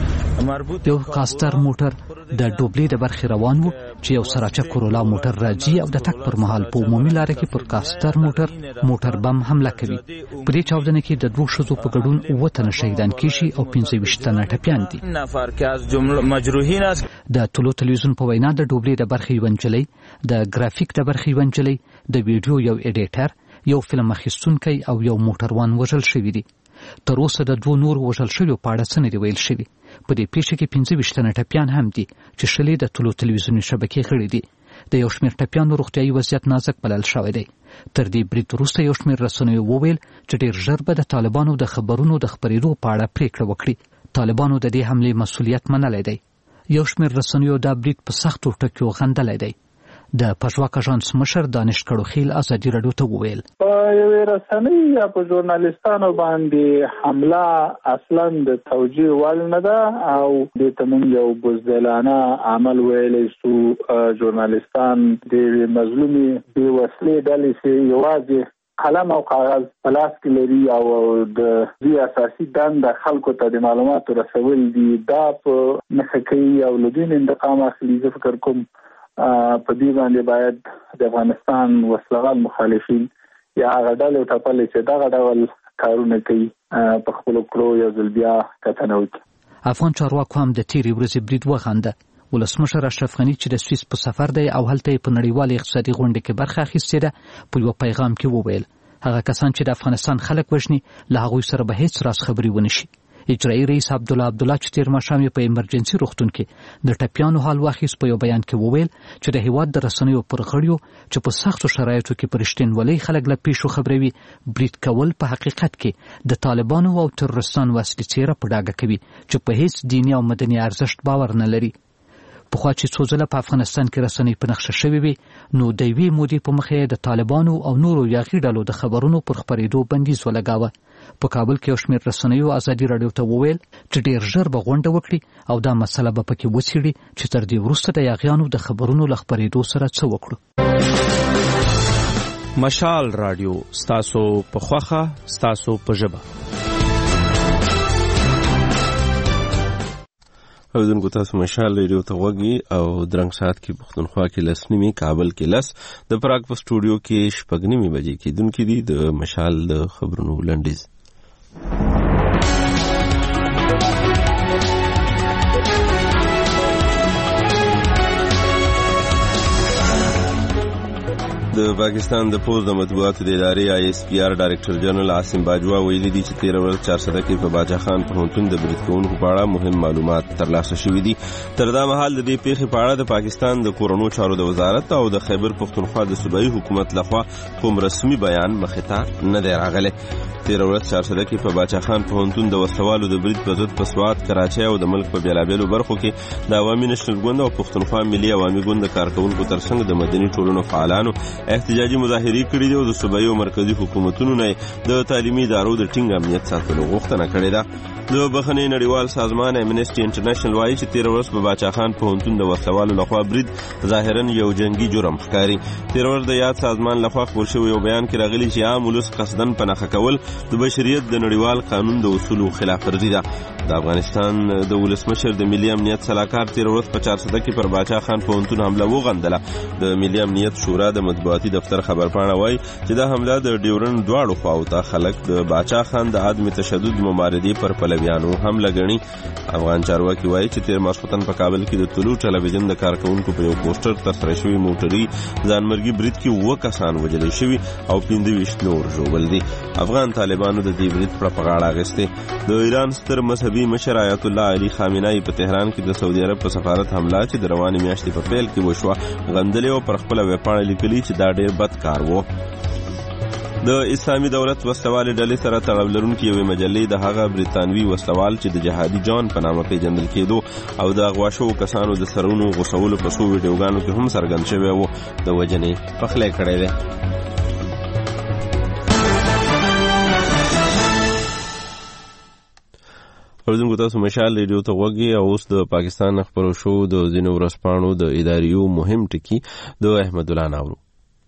مربوط یو کاستر موټر د ډوبلې د برخې روان وو چې یو سراچه کورولا موټر راځي او د تک پر مهال په عمومي لاره کې پر کاستر موټر بم حمله کوي. په دې چاودنه کې د 2 ښځو په ګډون 9 تنه شهیدان کیږي او 25 تنه ټپیان دي. نفر که از جمله مجروحین است. د طلوع تلویزیون په وینا د ډوبلې د برخې یو نجلۍ، د ګرافیک د برخې یو نجلۍ، د ویډیو یو ایډیټر، یو فلم اخیستونکی او یو موټروان وژل شوي دي. تر اوسه د 2 نور وژل شویو په اړه څه نه دي ویل شوي. په دې پیښه کې 25 تنه ټپیان هم دي چې شلې د طلوع تلویزیوني شبکې غړي دي. د یو شمېر ټپیانو روغتیایي وضعیت نازک بلل شوی دی. تر دې برید وروسته یو شمېر رسنیو وویل چې ډېر ژر به د طالبانو د خبرونو د خپرېدو په اړه پریکړه وکړي. طالبانو د دې حملې مسؤلیت منلی دی. یو شمېر رسنیو دا برید په سختو ټکیو غندلی دی. د پژواک اژانس مشر دانش کړوخیل ازادي راډیو ته وویل په یوې رسنۍ یا په ژورنالیستانو باندې حمله اصلا د توجیه وړ نه ده او د تمون یو بزدلانه عمل ویلی سو. ژورنالیستان د مظلومي بې وسلې ډلې چې یوازې قلم او کاغذ په لاس کې لري او د دې اساسي دنده خلکو ته د معلوماتو رسول دي، دا په نښه کوي او له دوی انتقام اخلي. زه فکر کوم په دې باندې باید د افغانستان وسلوال مخالفین یا هغه ډلې ټاپلې چې دغه ډول کارونه کوي په خپلو کړو یو ځل بیا کتنه وکړي. افغان چارواکو هم د تیرې ورځې برید وغنده. ولسمشر اشرف غني چې د سویس په سفر دی او هلته یې په نړیوالې اقتصادي غونډې کې برخه اخیستې ده په یو پیغام کې وویل هغه کسان چې د افغانستان خلک وژني له هغوی سره به هیڅ راز خبرې ونه شي. اجرایي رئیس عبدالله چې تیر ماښام یې په ایمرجنسي روغتون کې د ټپیانو حال واخیست په یو بیان کې وویل چې د هیواد د رسنیو پر غړیو چې په سختو شرایطو کې په رښتینولۍ خلک له پیښو خبروي برید کول په حقیقت کې د طالبانو او تروریستانو اصلي څیره په ډاګه کوي چې په هیڅ دیني او مدني ارزښت باور نه لري. پخوا چې څو ځله په افغانستان کې رسنۍ په نقشه شوې وي نو د یوې مودې په مخه د طالبانو او نورو یاغي ډلو د خبرونو پر خپرېدو بندیز ولګاوه. په کابل کې یو شمېر رسنیو ازادي راډیو ته وویل چې ډېر ژر به غونډه وکړي او دا مسله به پکې وڅېړي چې تر دې وروسته د یاغیانو د خبرونو له خپرېدو سره څه وکړو. مشال راډیو ستاسو په خوښه ستاسو په ژبه. اوریدونکو تاسو مشال ریډیو ته وګورئ او درنګ ساعت کې پښتونخوا کې 10:30 کابل کې 10 د پراګ په سټوډیو کې 6:30 بجې کېدونکې دي د مشال د خبرونو لنډیز. د پاکستان د پوز د مطبوعاتو د ادارې ISPR ډایرکټر جنرال عاصم باجوا ویلي دي چې 13 ورځ 400 کې په باچا خان پوهنتون د برید کوونکو په اړه مهم معلومات ترلاسه شوي دي. تر دا مهال د دې پیښې په اړه د پاکستان د کورونو چارو د وزارت او د خیبر پختونخوا د صوبایي حکومت لخوا کوم رسمي بیان مخې ته نه دی راغلی. 13 ورځ 400 کې په باچا خان پوهنتون د وسوالو د برید په ضد په سوات، کراچۍ او د ملک په بیلابیلو برخو کې د عوامي نېشنل ګوند او پختونخوا ملي عوامي ګوند د کارکونکو ترڅنګ د مدني ټولنو فعالانو احتجاجي مظاهرې کړې دي او د صوبایي او مرکزي حکومتونو نه د تعلیمي ادارو د ټینګ امنیت ساتلو غوښتنه کړې ده. د بخښنې نړیوال سازمان امنسټي انټرنیشنل وایي چې 13 ورځ په باچا خان پوهنتون د وسوالو لخوا برید ظاهرا یو جنگي جرم ښکاري. 13 ورځ د یاد سازمان لخوا خپور شوی یو بیان کې راغلي چې عام ولس قصدن په نښه کول د بشریت د نړیوال قانون د اصولو خلاف ورزي ده. د افغانستان د ولسمشر د ملي امنیت سلاکار 13 ورځ په 400 کې پر باچا خان پوهنتون حمله وغندله. د ملي امنیت شورا د مطبوعاتي دفتر خبرپاڼه وایي چې دا حمله د ډیورن دواړو خواو ته خلک د باچا خان د عدم تشدد مماردې پر پلویانو حمله ګڼي. افغان چارواکي وایي چې تیر ماسخوتن په کابل کې د طلوع ټلویزیون د کارکونکو په یو پوسټر ترسره شوي موټري ځانمرګي برید کې 9 کسان وژل شوي او 25 نور ژوبل دي. افغان طالبانو د دې برید په غاړه اخیستې. د ایران ستر مذهبي مشر آیت الله علي خامنه‌ای په تهران کې د سعودي عرب په سفارت حمله چې د روانې میاشتې په پیل کې وشوه غندلې او پر خپله ویبپاڼه لیکلي چې دا ډېر بد کار و. د اسلامي دولت وسلوالې ډلې سره تړاو لرونکې یوې مجلې د هغه بریتانوي وسلوال چې د جهادي جان په نامه پیژندل کېدو او د اغوا شوو کسانو د سرونو غوڅولو په څو ویډیوګانو کې هم څرګند شوی و د وژنې پخلی کړی دی. اوریدونکو تاسو مشال ریډیو ته غوږی او اوس د پاکستان خبرو شو د ځینو ورځپاڼو د اداریو مهم ټکي د احمد الله ناورو.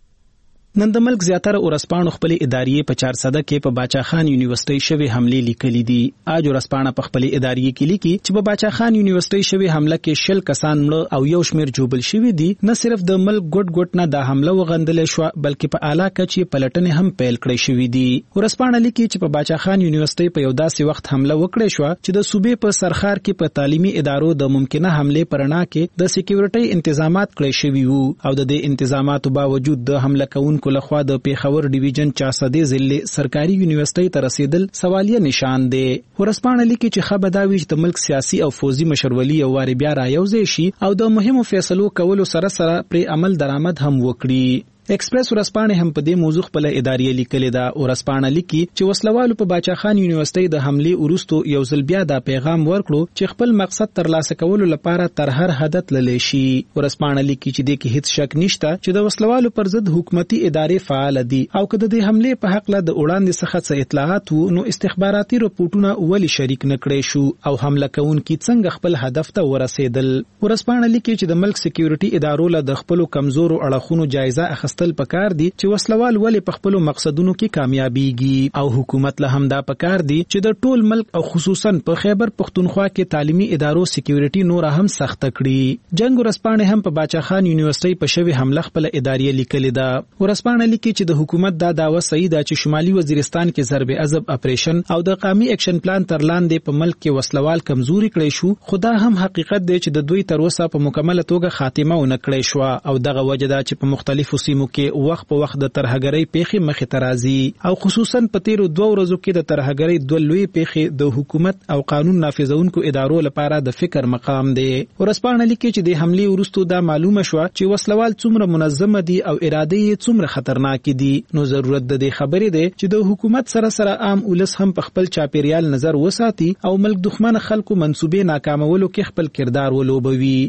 نن د ملک زیاتره ورځپاڼو خپلې ادارې په 400 کې په باچا خان یونیورسيټي شوی حمله لیکلي دي. اج ورځپاڼه په خپلې ادارې کې لیکي چې په باچا خان یونیورسيټي شوی حمله کې 10 کسان مړه او یو شمیر جوبل شوی دي. نه صرف د ملک ګډ نه د حمله وغندل شو بلکې په اعلی کچې پلټنې هم پیل کړې شوې دي. ورځپاڼه لیکي چې په باچا خان یونیورسيټي په یو داسې وخت حمله وکړې شو چې د صوبې په سرخار کې په تعلیمي ادارو د ممکنه حمله پرنا کې د سکیورټي تنظیمات کړې شوي وو او د دې تنظیماتو باوجود د حمله کوونکو لخوا د پیښور ډیویژن 400 ضلع سرکاري یونیورسيټي ته رسیدل سوالیه نشان دی. ورځپاڼه لیکي چې خبرداوی چې د ملک سیاسي او فوزي مشرولي او واری بیا رايوځي شي او د مهمو فیصلو کولو سره پر عمل درآمد هم وکړي. ایکسپریس ورځپاڼه هم په دې موضوع خپل ادارې لیکلې ده. ورځپاڼه لیکي چې وسلوالو په باچا خان یونیورسيټي د حمله وروسته یو ځل بیا دا پیغام ورکړو چې خپل مقصد ترلاسه کولو لپاره تر هر حد تللی شي. ورځپاڼه لیکي چې د کې هیڅ شک نشته چې د وسلوالو پر ضد حکومتي ادارې فعال دي او کله د حمله په حق له د وړاندې څخه څه اطلاعات وو نو استخباراتي رپورټونه ولی شریک نکړي شو او حمله کوونکي څنګه خپل هدف ته ورسېدل. ورځپاڼه لیکي چې د ملک سکیورټي ادارو له د خپل کمزورو اړخونو جایزه اخیستل پکار دي چې وسلوال ولې په خپل مقصدونو کې کامیابیږي او حکومت له هم دا پکار دي چې د ټول ملک او خصوصا په خیبر پختونخوا کې تعلیمي ادارو سکیورټي نور هم سخت کړي. جنگ ورځپاڼه هم په باچا خان یونیورسيټي په شوی حمله خپل ادارې لیکلې ده. ورځپاڼه لیکي چې د حکومت دا داوا صحیح ده چې شمالي وزیرستان کې ضرب عذب اپریشن او د قومي اکشن پلان تر لاندې په ملک کې وسلوال کمزوري کړي شو. خدا هم حقیقت دی چې د دوی تر اوسه په مکمله توګه خاتمه ونه کړي شو او دغه وجه ده چې په مختلفو سیمو کې وخت په وخت د ترهګرۍ پیښې مخې ته راځي او خصوصا په تیرو 2 ورځو کې د ترهګرۍ 2 لوی پیښې د حکومت او قانون نافذونکو ادارو لپاره د فکر مقام دی. ورځپاڼه لیکي چې د حمله وروسته دا معلومه شو چې وسلوال څومره منظم دي او اراده یې څومره خطرناک دي. نو ضرورت د دې خبرې دی چې د حکومت سره عام ولس هم په خپل چاپیریال نظر وساتي او ملک دښمن خلکو منسوبې ناکامولو کې خپل کردار ولوبوي.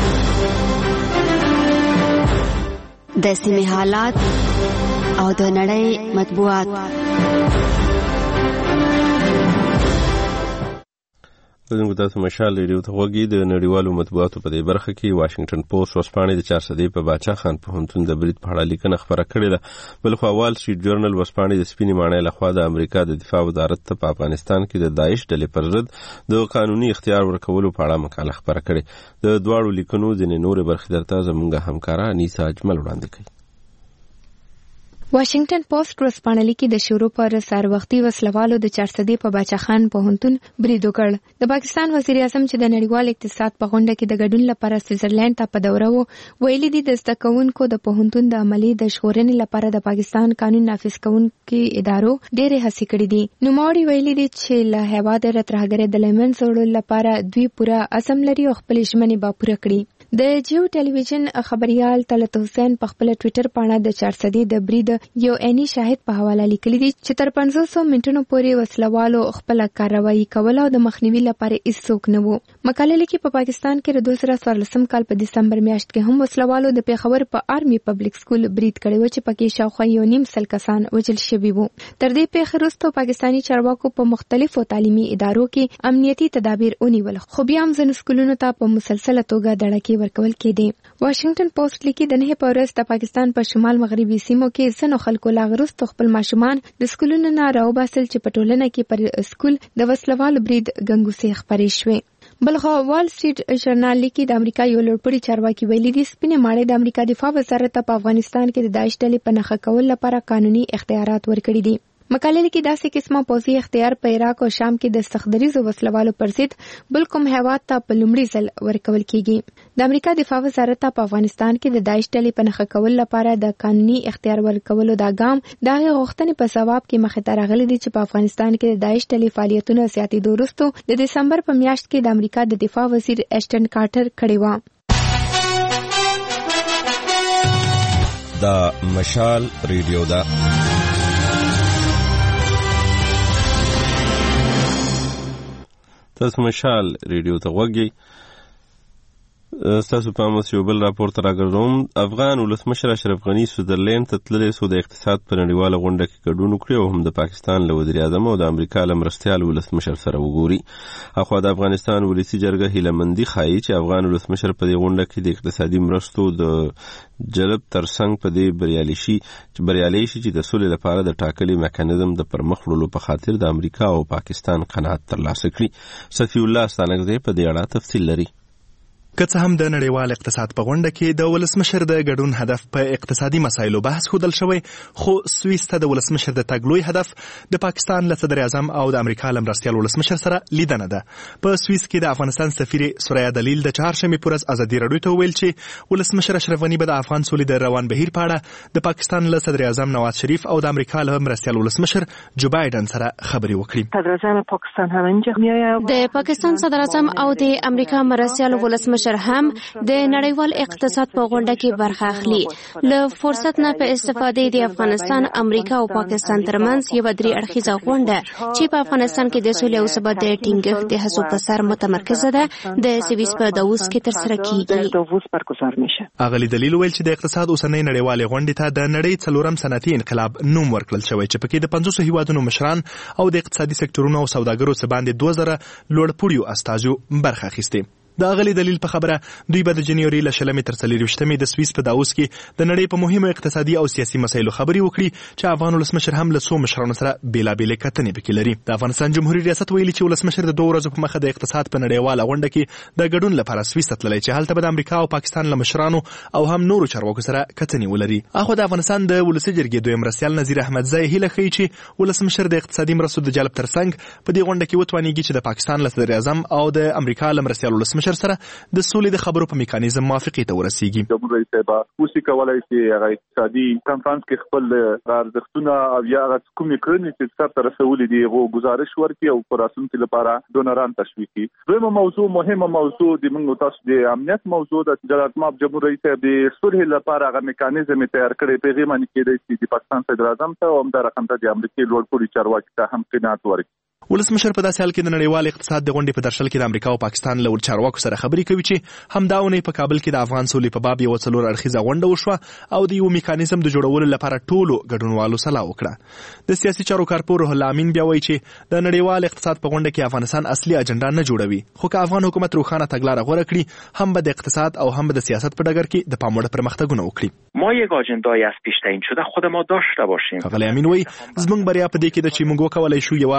د سیمې حالات او د نړۍ مطبوعات. دغه تاسو مشال ریډیو ته غوږی د نړیوالو مطبوعاتو په دې برخه کې واشنگټن پوسټ ورځپاڼه د 400 په باچا خان پوهنتون د برید په اړه لیکنه خبره کړې ده. بلخوا وال سټریټ جورنال ورځپاڼه د سپینې ماڼۍ لخوا د امریکا د دفاع وزارت ته په افغانستان کې د داعش ډلې پر ضد د قانوني اختیار ورکولو په اړه مقاله خبره کړې. د دواړو لیکنو ځینې نورې برخې درته زموږ همکارا انیسا اجمل وړاندې کوي. واشنگټن پوسټ ورځپاڼه لیکي د شروع پر سار وختي وسلوالو د 400 په باچا خان پوهنتون برید وکړ. د پاکستان وزیر اعظم چې د نړیوال اقتصاد په غونډه کې د ګډون لپاره سویټزرلند ته په دوره وو، ویلي دي د زده کوونکو د پوهنتون د عملي د ژغورنې لپاره د پاکستان قانون نافذ کوونکو ادارو ډېرې هڅې کړې دي. نوموړي ویلي دي چې له هیواده ترهګرۍ د لیمن سوړلو لپاره دوی پوره عزم لري او خپل ژمنې به پوره کړي. د جیو ټلویزیون خبريال طلعت حسین په خپل ټوئیټر باندې د 400 د برید یو عیني شاهد په حواله لیکلي دي چې تر 500 منټونو پورې وسلوالو خپل کاروایی کوله او د مخنیوي لپاره هیڅوک نه وو. مقاله لیکي په پاکستان کې د 2014 کال په دسمبر میاشت کې هم وسلوالو د پیښور په آرمي پبلک سکول برید کړی و چې پکې شاوخوا 1.5 کسان وژل شوي وو. تر دې پیښې وروسته پاکستاني چارواکو په مختلفو تعلیمي ادارو کې امنیتي تدابیر ونیول، خو بیا هم ځینو سکولونو ته په مسلسله توګه دړکې ورکول کېدې. واشنگټن پوسټ لیکي د نه په ورځ د پاکستان په شمال مغربي سیمو کې ځینو خلکو لا وروسته خپل ماشومان د سکولونو نه راوباسل چې په ټولنه کې پر سکول د وسلوالو برید ګنګوسې خپرې شوې. بلخو وال سټریټ ژورنال لیکي د امریکا یو لوړپوړي چارواکي ویلي دي سپینې ماڼۍ د امریکا دفاع وزارت په افغانستان کې د داعش ډلې په نښه کولو لپاره قانوني اختیارات ورکړي دي. مقاله لیکي داسې قسمه پوځي اختیار په عراق او شام کې د سختدریزو وسلوالو پر ضد بل کوم هیواد ته په لومړي ځل ورکول کیږي. د امریکا دفاع وزارت په افغانستان کې د داعش ډلې په نښه کولو لپاره د قانوني اختیار ورکولو دا ګام د هغې غوښتنې په ځواب کې مخې ته راغلی دی چې په افغانستان کې د داعش ډلې فعالیتونه زیاتېدو وروسته د دسمبر په میاشت کې د امریکا د دفاع وزیر ایشټن کارټر کړې وه. دا مشال ریډیو ده. تاسو مشال ریډیو ته غوږی. ستاسو په امس یو بل راپور ته راګرځوم. افغان ولسمشر اشرف غني سویټزرلند ته تللی سو د اقتصاد په نړیواله غونډه کې ګډون وکړي او هم د پاکستان له وزیر اعظم او د امریکا له مرستیال ولسمشر سره وګوري. اخوا د افغانستان ولسي جرګه هیلهمندي ښایي چې افغان ولسمشر په دې غونډه کې د اقتصادي مرستو د جلب ترڅنګ په دې بریالي شي چې د سولې لپاره د ټاکلي میکانیزم د پرمخ وړلو په خاطر د امریکا او پاکستان قناعت ترلاسه کړي. صفی الله ستانکزی په دې اړه تفصیل لري. که څه هم د نړیوال اقتصاد په غونډه کې د ولسمشر د ګډون هدف په اقتصادي مسایلو بحث ښودل شوی، خو سویس ته د ولسمشر د تګ لوی هدف د پاکستان له صدر اعظم او د امریکا له مرستیال ولسمشر سره لیدنه ده. په سویس کې د افغانستان سفیر سوریا دلیل د چهارشنبې په ورځ ازادي راډیو ته وویل چې ولسمشر اشرف غني به د افغان سولې د روان بهیر په اړه د پاکستان له صدر اعظم نواز شریف او د امریکا له مرستیال ولسمشر جو بایدن سره خبرې وکړي. صدر اعظم پاکستان هم اینجا میآید. د پاکستان صدر اعظم او د امریکا مرستیال ولسمشر هم د نړیوال اقتصاد په غونډه کې برخه اخلي. له فرصت نه په استفادې د افغانستان، امریکا او پاکستان ترمنځ یو درې اړخیزه غونډه چې په افغانستان کې د سولې او ثبات د ټینګښت د هڅو په سر متمرکزه ده د سویس په داووس کې ترسره کیږي. اغلی دلیل ویل چې د اقتصاد اوسنۍ نړیوالې غونډې ته د نړۍ څلورم صنعتي انقلاب نوم ورکړل شوی چې پکې د 500 هیوادونو مشران او د اقتصادي سکتورونو او سوداګرو څخه باندې 2000 لوړپوړیو استازو برخه اخیسته. د اغلی دلیل په خبره دوی به د جنوري له 20 تر 24 د سویس په داووس کې د نړۍ په مهمو اقتصادي او سیاسي مسایلو خبرې وکړي چې افغان ولسمشر هم له څو مشرانو سره بیلابېلې کتنې پکې لري. د افغانستان جمهوریت ریاست ویلي چې ولسمشر د 2 ورځو په مخه د اقتصاد په نړیواله غونډه کې د ګډون لپاره سویس ته تللی چې هلته به د امریکا او پاکستان له مشرانو او هم نورو چارواکو سره کتنې ولري. اخو د افغانستان د ولسي جرګې دویم مرستیال نظیر احمدزی هیله ښیي چې ولسمشر د اقتصادي مرستو د جلب ترڅنګ په دې غونډه کې وتوانیږي چې د پاکستان له صدر اعظم او د امریکا له مرستیال ولسمشر سره د سولې د خبرو په میکانیزم موافقې ته ورسیږي. جمهور رئیس صاحب اوسې کولای شي هغه اقتصادي کنفرانس کې خپل ارزښتونه او یا هغه کومې کړنې چې سره رسولې دي غو گزارش ورکړي او پر اساس لپاره ډونران تشویق کړي. دویمه موضوع مهمه موضوع د موږ تاسو د امنیت موضوع د جناب جمهور رئیس صاحب د صلح لپاره هغه میکانیزم تیار کړي. پیغام کې د پاکستان صدر اعظم ته او هم د رقم ته د امریکای لوړپوړي چارواکي ته هم قناعت ورکړي. ولسمشر په داسې حال کې د نړیوال اقتصاد د غونډې په درشل کې د امریکا او پاکستان له چارواکو سره خبرې کوي چې همدا اونۍ په کابل کې د افغان سولې په باب یو څلور اړخیزه غونډه وشوه او د یو میکانیزم د جوړولو لپاره ټولو ګډونوالو سلا وکړه. د سیاسي چارو کارپور روح الله امین بیا وایي چې د نړیوال اقتصاد په غونډه کې افغانستان اصلي اجنډا نه جوړوي، خو که افغان حکومت روښانه تګلاره غوره کړي هم به د اقتصاد او هم به د سیاست په ډګر کې د پام وړ پرمختګونه وکړي. ما یک آجندای از پیش تعیین شده خود ما داشته باشیم. غلی امین وایي زموږ بریا په دې کې ده چې موږ وکولای شو یو اجنډا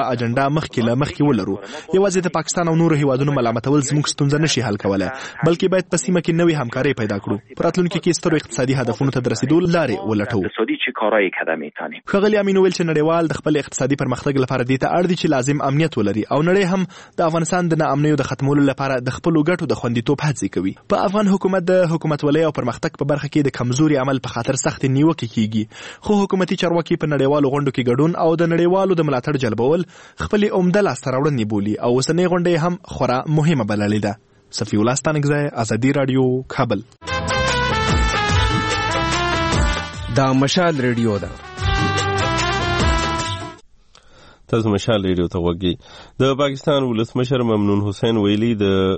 لا مخکې ولرو. یوازې د پاکستان او نورو هیوادونو ملامتول زموږ ستونزه نشي حل کولای، بلکې باید په سیمه کې نوې همکاري پیدا کړو. په راتلونکي کې سترو اقتصادي هدفونو ته د رسیدو لارې ولټوو. ښاغلي امین وویل چې نړیوال د خپل اقتصادي پرمختګ لپاره دې ته اړ دي چې لازم امنیت ولري او نړۍ هم د افغانستان د ناامنیو د ختمولو لپاره د خپلو ګټو د خوندیتوب هڅې کوي. په افغان حکومت د حکومتولۍ او پرمختګ په برخه کې د کمزوري عمل په خاطر سخت نیوکې کیږي، خو حکومتي چارواکي په نړیوالو غونډو کې ګډون او د نړیوالو د ملاتړ جلبول خپل عمده لاسته راوړنې بولي او اوسنۍ غونډه هم خورا مهمه بللې ده. صفی الله ستانکزی، ازادي رادیو، کابل. دا مشال ریډیو ده. تاسو مشال ریډیو ته وګورئ. د پاکستان ولسمشر ممنون حسین ویلي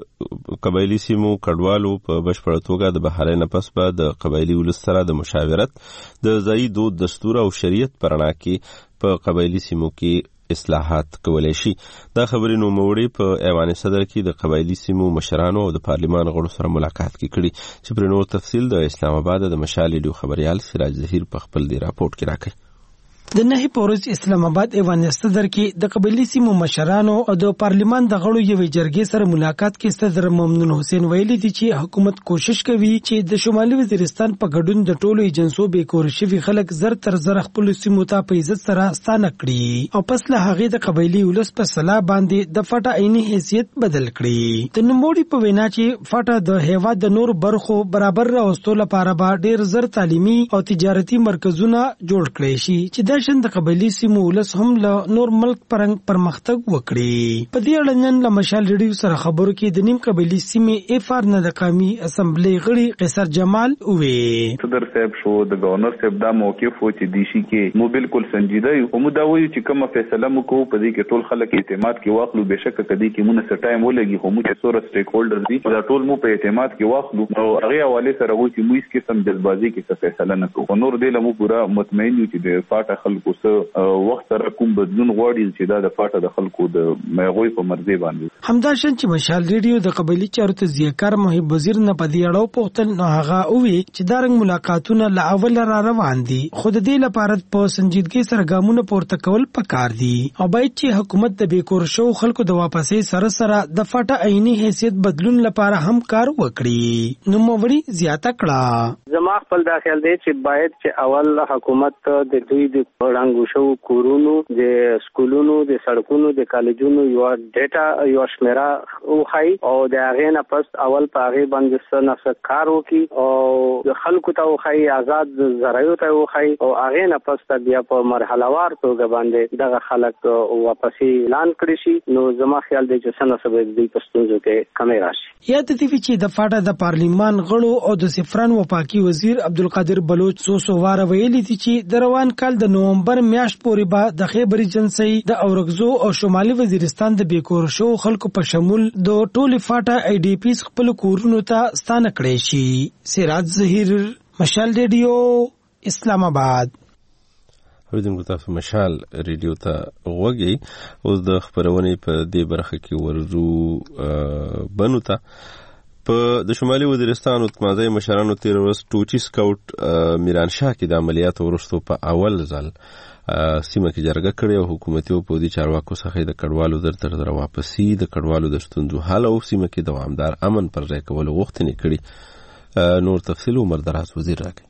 د قبایلی سیمو کډوالو په بشپړه توګه د بهرای نه پس به د قبایلی ولس سره د مشاورت د ځایي دود، دستور او شریعت په رڼا کې په قبایلی سیمو کې اصلاحات کولای شي. دا خبرې نوموړي په ایوان صدر کې د قبایلی سیمو مشرانو او د پارلیمان غړو سره ملاقات کې کړي، چې پر نور تفصیل د اسلام آباد د مشال ریډیو خبريال سراج ظهیر په خپل دی راپورټ کې راکړي. د نهي پورز اسلام آباد ایوان صدر کې د قبایلی سیمو مشرانو او د پارلیمان د غړو یوې جرګې سره ملاقات کې صدر ممنون حسین ویلي دي چې حکومت کوشش کوي چې د شمالي وزیرستان په ګډون د ټولو ایجنسو به کور شوی خلک زر تر زر خپل سیمو ته په عزت سره ستانه کړي او پس له هغه د قبایلی ولس په صلاح باندې د فاټا عیني حیثیت بدل کړي. د نوموړي په وینا چې فاټا د هیواد د نور برخو برابر راوستلو لپاره به ډیر زر تعلیمي او تجارتي مرکزونه جوړ کړي شي چې د قبایلی سیمو ولس هم له نور ملک پرمختګ وکړي. په دې اړه نن له مشال ریډیو سره خبرو کې د نیم قبایلی سیمې افار نه د قومي اسمبلی غړي قیصر جمال وی صدر صاحب شو د گورنر صاحب دا موقف و چې دیشي کې مو بالکل سنجیده یو او مو دا وایو چې کومه فیصله مو کو په دې کې ټول خلک اعتماد کې واخلو. بهشکه کدي کې مونږ سره ټایم ولګي خو موږ څوره سټیک هولډر دي دا ټول مو په اعتماد کې واخلو او هغه حواله سره وایي چې موږ هیڅ قسم جلبازي کې څه فیصله نه کوو. نور دې لمو پورا مطمئن یو چې د فاټا خلکو وخت سره کوم بدلون غواړي چې دا د فاټا د خلکو د مېغوي په مرزي باندې. همداشان چې مشال ریډیو د قبایلی چارو تزیهکار محب وزیر نه پدې اړه پوښتل نو هغه وی چې دا رنګ ملاقاتونه لا اول را روان دي خو د دې لپاره په سنجیدګۍ سره ګامونه پورته کول پکار دي او باید چې حکومت د بیکور شو خلکو د واپسې سره د فاټا عیني حیثیت بدلون لپاره هم کار وکړي. نو موړي زیاته کړه. زما خپل دا خیال دی چې باید چې اول حکومت د دوی د وړاندو شو کورونو د سکولونو د سړکونو د کالجونو یو ډیټا یو شمیره وخی او د هغه نه پس اول په هغه باندې څه کار وکي او د خلکو ته وخی آزاد ذرایو ته وخی او هغه نه پس بیا په مرحله وار توګه باندې دغه خلک واپسې اعلان کړی شي. نو زما خیال دی چې څنګه سبب دی پښتونځو کې کمی راشي. یا د دې چې د فاټا د پارلیمان غړو او د سفران وپاکي وزیر عبدالقادر بلوچ سوسووار ویلي دي چې د روان کال د نومبر میاشت پورې به د خیبر ایجنسی د اورګزو او شمالي وزیرستان د بیکور شو خلکو په شمول د ټولي فاټا ای ډی پیز خپل کورونو ته ستانه کړی شي. سراج ظهیر، مشال ریډیو، اسلام آباد. اوریدونکو تاسو مشال ریډیو ته وګورئ. اوس د خبرونې په دې برخه کې ورزو بنو ته په د شمالي وزیرستان او تمازای مشرانو تیر ورځ ټوچی سکاوټ میران شاه کې د عملیات ورستو په اول ځل سیمه کې جرګه کړې او حکومتي او پودي چارواکو څخه د کډوالو زر تر زر واپسی د کډوالو د ستونزو حل او سیمه کې دوامدار امن پر ځای کول غوښتنې کړې. نور تفصیل عمر دراز وزیر راکړي.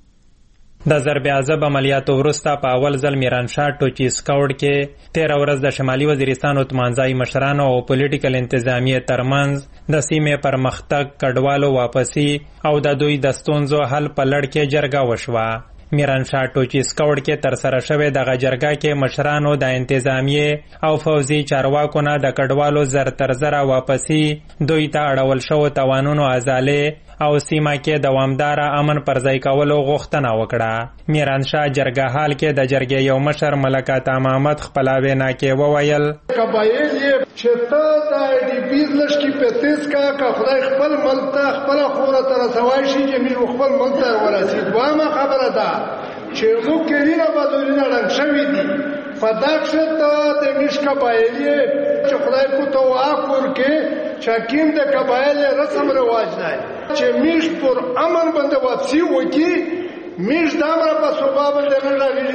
د ضرب عذاب عملیاتو وروسته په اول ځل میران شاه ټوچی سکاوټ کې 13 ورځ د شمالي وزیرستان او تمانځای مشرانو او پولیټیکل انتظامیه ترمنځ د سیمې پرمختګ، کډوالو واپسی او د دوی د ستونزو حل په لړ کې جرګه وشوه. میران شاه ټوچی سکاوټ کې تر سره شوې دغه جرګه کې مشرانو د انتظامیه او فوزي چارواکو نه د کډوالو زر تر زره واپسی، دوی ته اړول شوو توانونو ازالې او سیمه کې دوامدار امن پر ځای کولو غوښتنه وکړه. میران شاه جرګه حال کې د جرګې یو مشر ملک عطا محمد خپل وینا کې وویل قبایل یې چې ته د ای ډی پی لشکې په تیز کا خدای خپل ملک ته خپل خوره تر سوای شي چې موږ خپل ملک ته ورسېد. واما خبره ده چې موږ کېرینه بدلونه رنګ شوی دي فداکشت د میش قبایل چې خدای کو تو آکور کې چاکین د قبایل رسم رواج دی چې میش پر امن باندې واپسی وکي میش دامره په صوبه باندې راغلي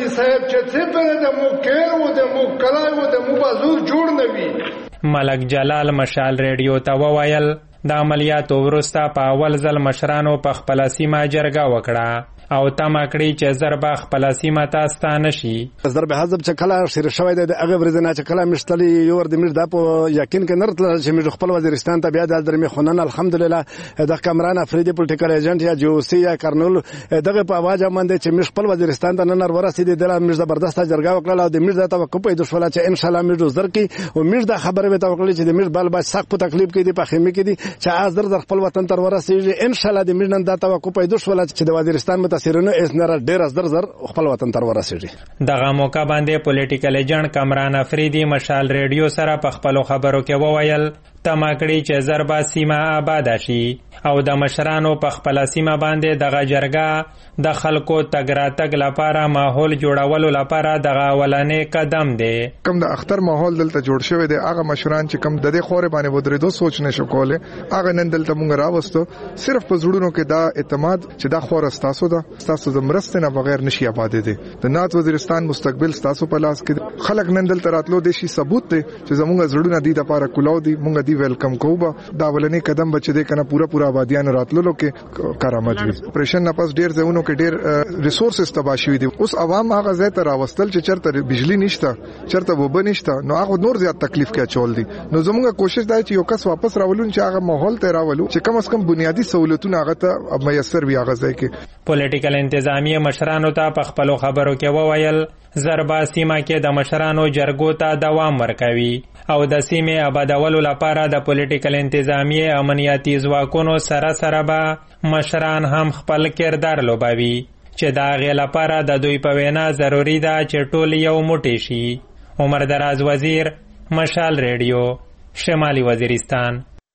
حاجی صاحب چې څه پر د مو کېر و د مو کلای و د مو بازور جوړ نه وي. ملک جلال مشال ریډیو ته وویل د عملیاتو وروسته په اول ځل مشرانو په خپله سیمه جرګه وکړه او تمه کړی چې ضربه خپله سیمه ته ستانه شي. ضربه حزب چې کله شیر شوی دی د هغه ورځې نه چې کله مشتلی یو ور د میر د په یقین کې نه راتله چې میر خپل وزیرستان ته بیا د درمه خونن الحمدلله د کامران افریدي پولیټیکل ایجنټ یا جوسی یا کرنل دغه په اواز باندې چې میر خپل وزیرستان ته نن ورسېد د میر زبردست جرګه وکړه او د میر د توقع په دښوله چې ان شاء الله میر زر کی او میر د خبره به توقع چې د میر بل باج سخت په تکلیف کې دی په خیمه کې دی چې از در خپل وطن تر ورسېږي ان شاء الله د میر نن د توقع په دښوله چې د وزیرستان متاثرینو اسنره ډیر از در خپل وطن تر ورسېږي. دغه موقع باندې پولیټیکل ایجنټ کامران افریدي مشال ریډیو سره په خپل خبرو کې وویل تمه کړی چې ضربه سیمه آباد شي او د مشرانو په خپل سیمه باندې دغه جرګه د خلکو تګ راتګ لپاره ماحول جوړولو لپاره دغه اولنې قدم دی. کوم د اختر ماحول دلته جوړ شوی دی هغه مشران چې کوم د دې خورې باندې ودرېدو سوچ نشو کوله هغه نن دلته مونږ راوستو صرف په زړونو کې دا اعتماد چې دا خور استاسو ده استاسو د مرستې نه بغیر نشي آباد دي د نات وزیرستان مستقبل استاسو په لاس کې خلک نن دلته راتلو د شي ثبوت دی چې زموږ زړونه دي د لپاره کولاو دي مونږ دی ویلکم کوو دا ولنې قدم بچ دې کنه پورا آبادیان راتللو کې کرامت وي. پرېشن نه پس ډیر ځایونو کې ډیر ریسورسز تباہ شوي دي اوس عوام هغه ځای ته راوستل چې چرته بجلی نشته چرته وبه نشته نو هغه نور زیات تکلیف کې اچول دي. نو زموږ کوشش دی چې یو کس واپس راولون چې هغه ماحول ته راولو چې کم از کم بنیادی سہولتونه هغه ته میسر وي هغه ځای کې. پولیټیکل انتظامیه مشرانو ته په خپل خبرو کې وویل ضربه سیمه کې د مشرانو جرګو ته دوام ورکوي او د سیمې آبادولو لپاره د پولیټیکل انتظامیه امنیتي ځواکونو سره به مشران هم خپل کردار لوبوي چې د هغې لپاره د دوی په وینا ضروري ده چې ټول یو موټی شي. عمر دراز وزیر مشال ریډیو شمالي وزیرستان.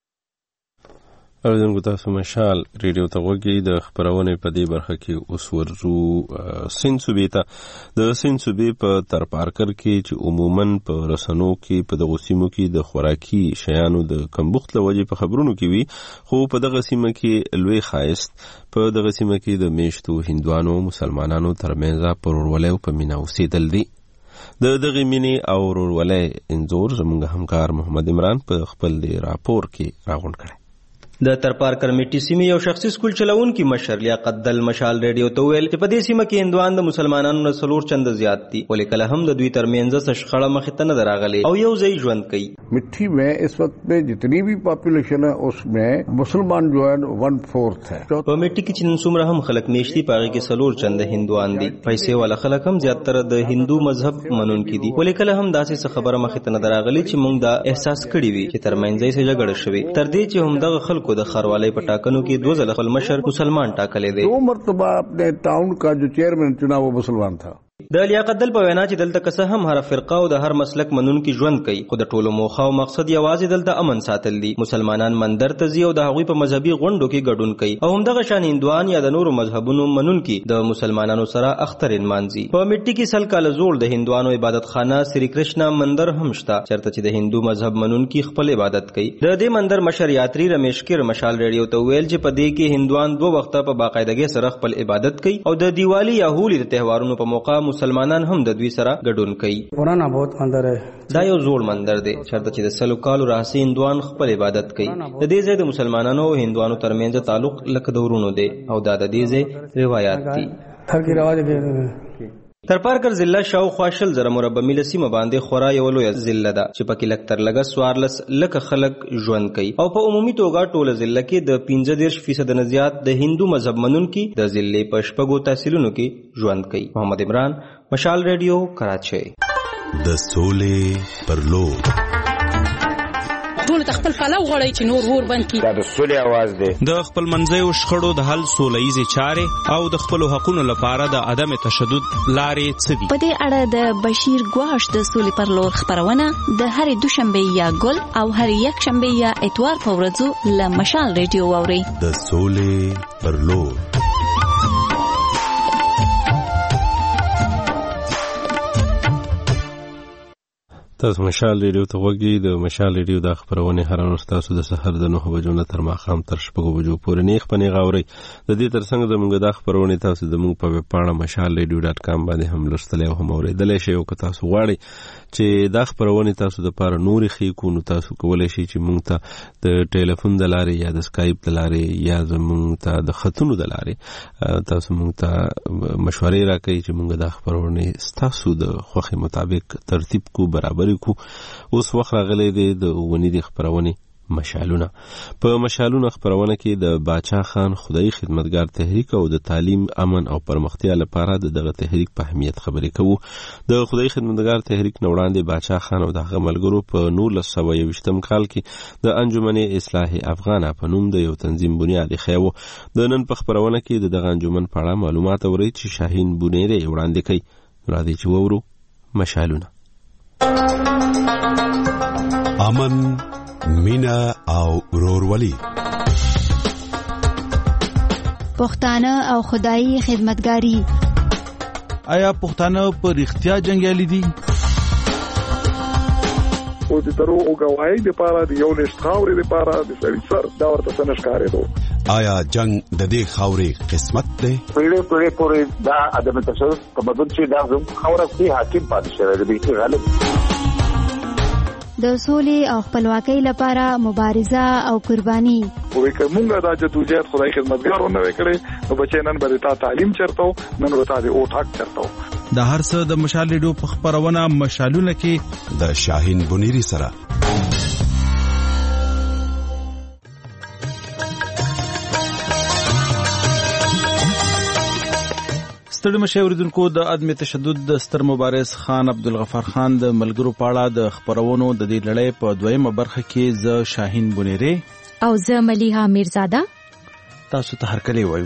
اوریدونکو تاسو مشال ریډیو ته غوږی د خبرونې په دې برخه کې اوس ورځو سند صوبې ته د سند صوبې په ترپارکر کې چې عموماً په رسنو کې په دغو سیمو کې د خوراکي شیانو د کمبخت له وجې په خبرونو کې وي خو په دغه سیمه کې لوی ښایست په دغه سیمه کې د میشتو هندوانو مسلمانانو ترمنځ په ورورولۍ او په مینه اوسېدل دي. د دغې مینې او ورورولۍ انځور زموږ همکار محمد عمران په خپل راپور کې راغونډ کړی. د ترپارکر میټي سیمې یو شخصي سکول چلوونکي مشر لیاقت دل مشال ریډیو ته ویل چې په دې سیمه کې هندوان د مسلمانانو نه څلور چنده زیات دي ولې کله هم د دوی ترمنځ څه شخړه مخې ته نه راغلي او یو ځای ژوند کوي. मिट्टी में इस वक्त में जितनी भी पॉपुलेशन है उसमें मुसलमान जो है 1/4 है. په میټي کې چې نن څومره هم خلک میشتي پاغي کې څلور چنده هندوان دي پیسې والا خلک هم زیاتره د هندو مذهب منونکي دي ولې کله هم داسې څه خبره مخې ته نه راغلي چې موږ دا احساس کړی وي چې ترمنځ یې څه جګړه شوې تر دې چې هم دغه خلکو د خروالۍ په ټاکنو کې 2 ځله خپل مشر مسلمان ټاکلې دي. 2 مرتبه اپنے ٹاؤن کا جو چیئرمین چنا وہ مسلمان تھا. د لیاقت دل په وینا چې دلته که څه هم هر فرقه او د هر مسلک منونکي ژوند کوي خو د ټولو موخه او مقصد یوازې دلته امن ساتل دي. مسلمانان مندر ته ځي او د هغوی په مذهبي غونډو کې ګډون کوي او همدغه شان هندوان یا د نورو مذهبونو منونکي د مسلمانانو سره اختر نمانځي. په میټي کې سل کاله زوړ د هندوانو عبادت خانه سری کرشنا مندر هم شته چرته چې د هندو مذهب منونکي خپل عبادت کوي. د دې مندر مشر یاتری رمیش کیر مشال ریډیو ته ویل چې په دې کې هندوان 2 وخته په باقاعدګۍ سره خپل عبادت کوي او د دیوالی یا هولي د تهوارونو په موقع مسلمانان هم د دوی سره ګډون کوي. पुराना बहुत मंदिर है. دا یو زوړ مندر دی چرته چې د سلو کالو راهسي هندوان خپل عبادت کوي. د دې ځای د مسلمانانو او هندوانو ترمنځ تعلق لکه د ورونو دی او دا د دې ځای روایت دي. ترپارکر ضلع شاوخوا 10,000 مربع میله سیمه باندې خورا یو لوی ضلع ده چې پکې لکتر لګه 14 لکه خلک ژوند کوي او په عمومي توګه ټوله ضلع کې د 15% نه زیات د هندو مذهب منونکي د ضلع په شپږو تحصیلونو کې ژوند کوي. محمد عمران مشال ریډیو کراچۍ. د سولې پر لور ټول خپل پلو غړی چې نور ور بند کی دا د سولې आवाज دی. د خپل منځي او شخړو د حل سولېزي چارې او د خپل حقوقو لپاره د عدم تشدد لارې څدي. په دې اړه د بشیر ګواش د سولې پر لور خبرونه د هرې دوشنبه یا ګل او هر یک شنبه یا اتوار په ورځو له مشال ریډیو اوري. د سولې پر لور. تاسو مشال ریډیو ته وګورئ. د مشال ریډیو د خبرونه هر ورځ تاسو د سحر د 9 بجو نه تر ماښام تر 6 بجو پورې نیخ پنې غاوري. د دې ترڅنګ زموږ د خبرونه تاسو د موږ په پاڼه mashalradio.com باندې هم لوستلی او هم اوریدلی شئ. او که تاسو غواړئ چې د خبرونه تاسو د پاره نوري خې کو نو تاسو کولای شئ چې موږ ته د ټلیفون د لارې یا د سکایپ د لارې یا زموږ ته د خطونو د لارې تاسو موږ ته مشورې راکړئ چې موږ د خبرونه تاسو د خوښې مطابق ترتیب کو برابر کو. اوس وخت راغلی دی د ونی د خبرونه مشالونه. په مشالونه خبرونه کې د باچا خان خدای خدمتګار تحریک او د تعلیم امن او پرمختیا لپاره دغه تحریک په اهمیت خبرې کوو. د خدای خدمتګار تحریک نه وړاندې باچا خان او دغه ملګرو په 1921 کال کې د انجمن اصلاح افغان په نوم د یو تنظیم بنیاد ایښی و. د نن په خبرونه کې دغه انجمن په اړه معلومات اورئ چې شاهین بونیری وړاندې کوي. راځئ چې وورو مشالونه. امن، مینا او ورورولي. پښتانه او خدایي خدمتګاری. آیا پښتانه په رښتیا جنگیالي دي؟ او د درو او غواړي د پاره د یو لښت خاورې د پاره د سړي سر دا ورته څنګه ښکارې دو. آیا جنگ د دې خاورې قسمت دی؟ پیړې پورې دا ادم تشدد تمدن چې دا زموږ خاوره کې حاکم پاتې شوی دی چې غالب د سولې او خپلواکۍ لپاره مبارزه او قرباني. وې کومه دا چې توجیه خدای خدمتګارونه وکړي نو بچی نن به تا تعلیم چرته نن به تا د اوټ حق چرته. د هر څه د مشال ریډیو په خبرونه مشالونه کې د شاهین بونیری سره. ستړي مشه اوریدونکو، د عدم تشدد د ستر مبارز خان عبدالغفار خان د ملګرو پاړه د خبرونو د دې لړۍ په دویمه برخه کې ز شاهین بونیری او ز ملیحه میرزاده تاسو ته هرکلی وایو.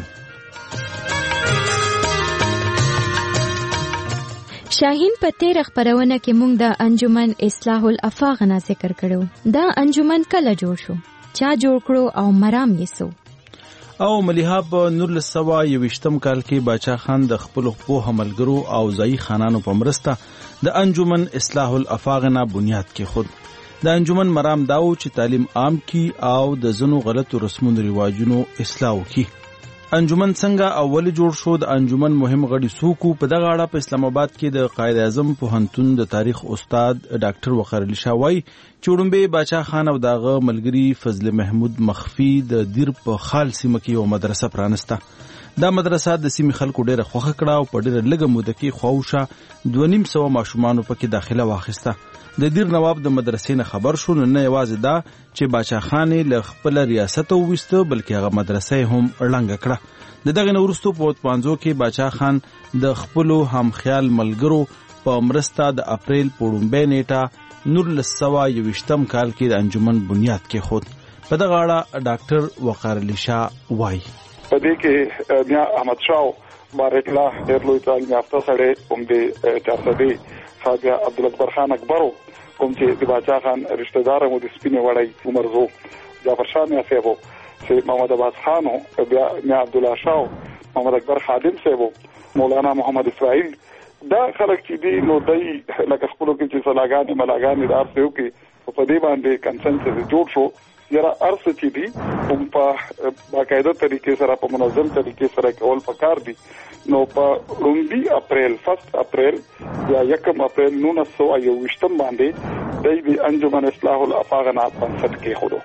شاهین په تیر خبرونه کې موږ د انجمن اصلاح الافاق نه ذکر کړو. دا انجمن کله جوړ شو، چا جوړ کړو او مرام یې سو؟ او ملیحه په 1921 کال کې باچا خان د خپل پوه ملګرو او ځایی خانانو په مرسته د انجمن اصلاح الافاق نه بنیاد کې خود. د انجمن مرام داو چې تعلیم عام کی او د زنو غلطو رسمونو رواجونو اصلاح کی. انجمن څنګه اول جوړ شو؟ د انجمن مهم غړي څوک په دغه اړه په اسلام آباد کې د قائد اعظم پوهنتون د تاریخ استاد ډاکټر وقار علي شاه وایي چې وړومبی باچا خان او دغه ملګری فضل محمود مخفي د دیر په خال سیمه کې یو مدرسه پرانسته. دا مدرسه د سیمې خلکو ډیره خوښه کړه او په ډیره لږه موده کې خواوشه 250 ماشومان پکې داخله واخیسته. د دیر نواب د مدرسې نه خبر شو، نه یوازې دا چې باچا خان له خپل ریاست وویسته بلکې هغه مدرسې هم اړنګ کړه. د دغه وروسته په 15 کې باچا خان د خپل هم خیال ملګرو په مرسته د اپریل په 2 نیټه 1921 کال کې د انجمن بنیاد کې خود. په دغه اړه ډاکټر وقار علي شاه وایي په دې کې بیا احمد شاه بارکلا ډېر لوی تعلیم یافته سړی هم د چارسدي خواجه عبدالغفار خان اکبرو کوم چې د باچا خان رشتہ دار مو د سپینې وړی عمر زو جعفر شاه میا صاحب چې محمد عباس خانو بیا میا عبد الله شاه محمد اکبر خادم صاحب مولانا محمد اسماعیل دا خلک چې دی نو دای لکه خپلو کې چې سلاګانې ملاګانې دار سيو کې په دې باندې کنسنسس جوړ شو یاره ارث چې دی هم په باقاعده طریقې سره په منظم طریقې سره کول پکار دي. نو په 1 اپریل 1 اپریل یا 1 اپریل 1921 باندې د انجمن اصلاح الافاق نه بنسټ کې هودو.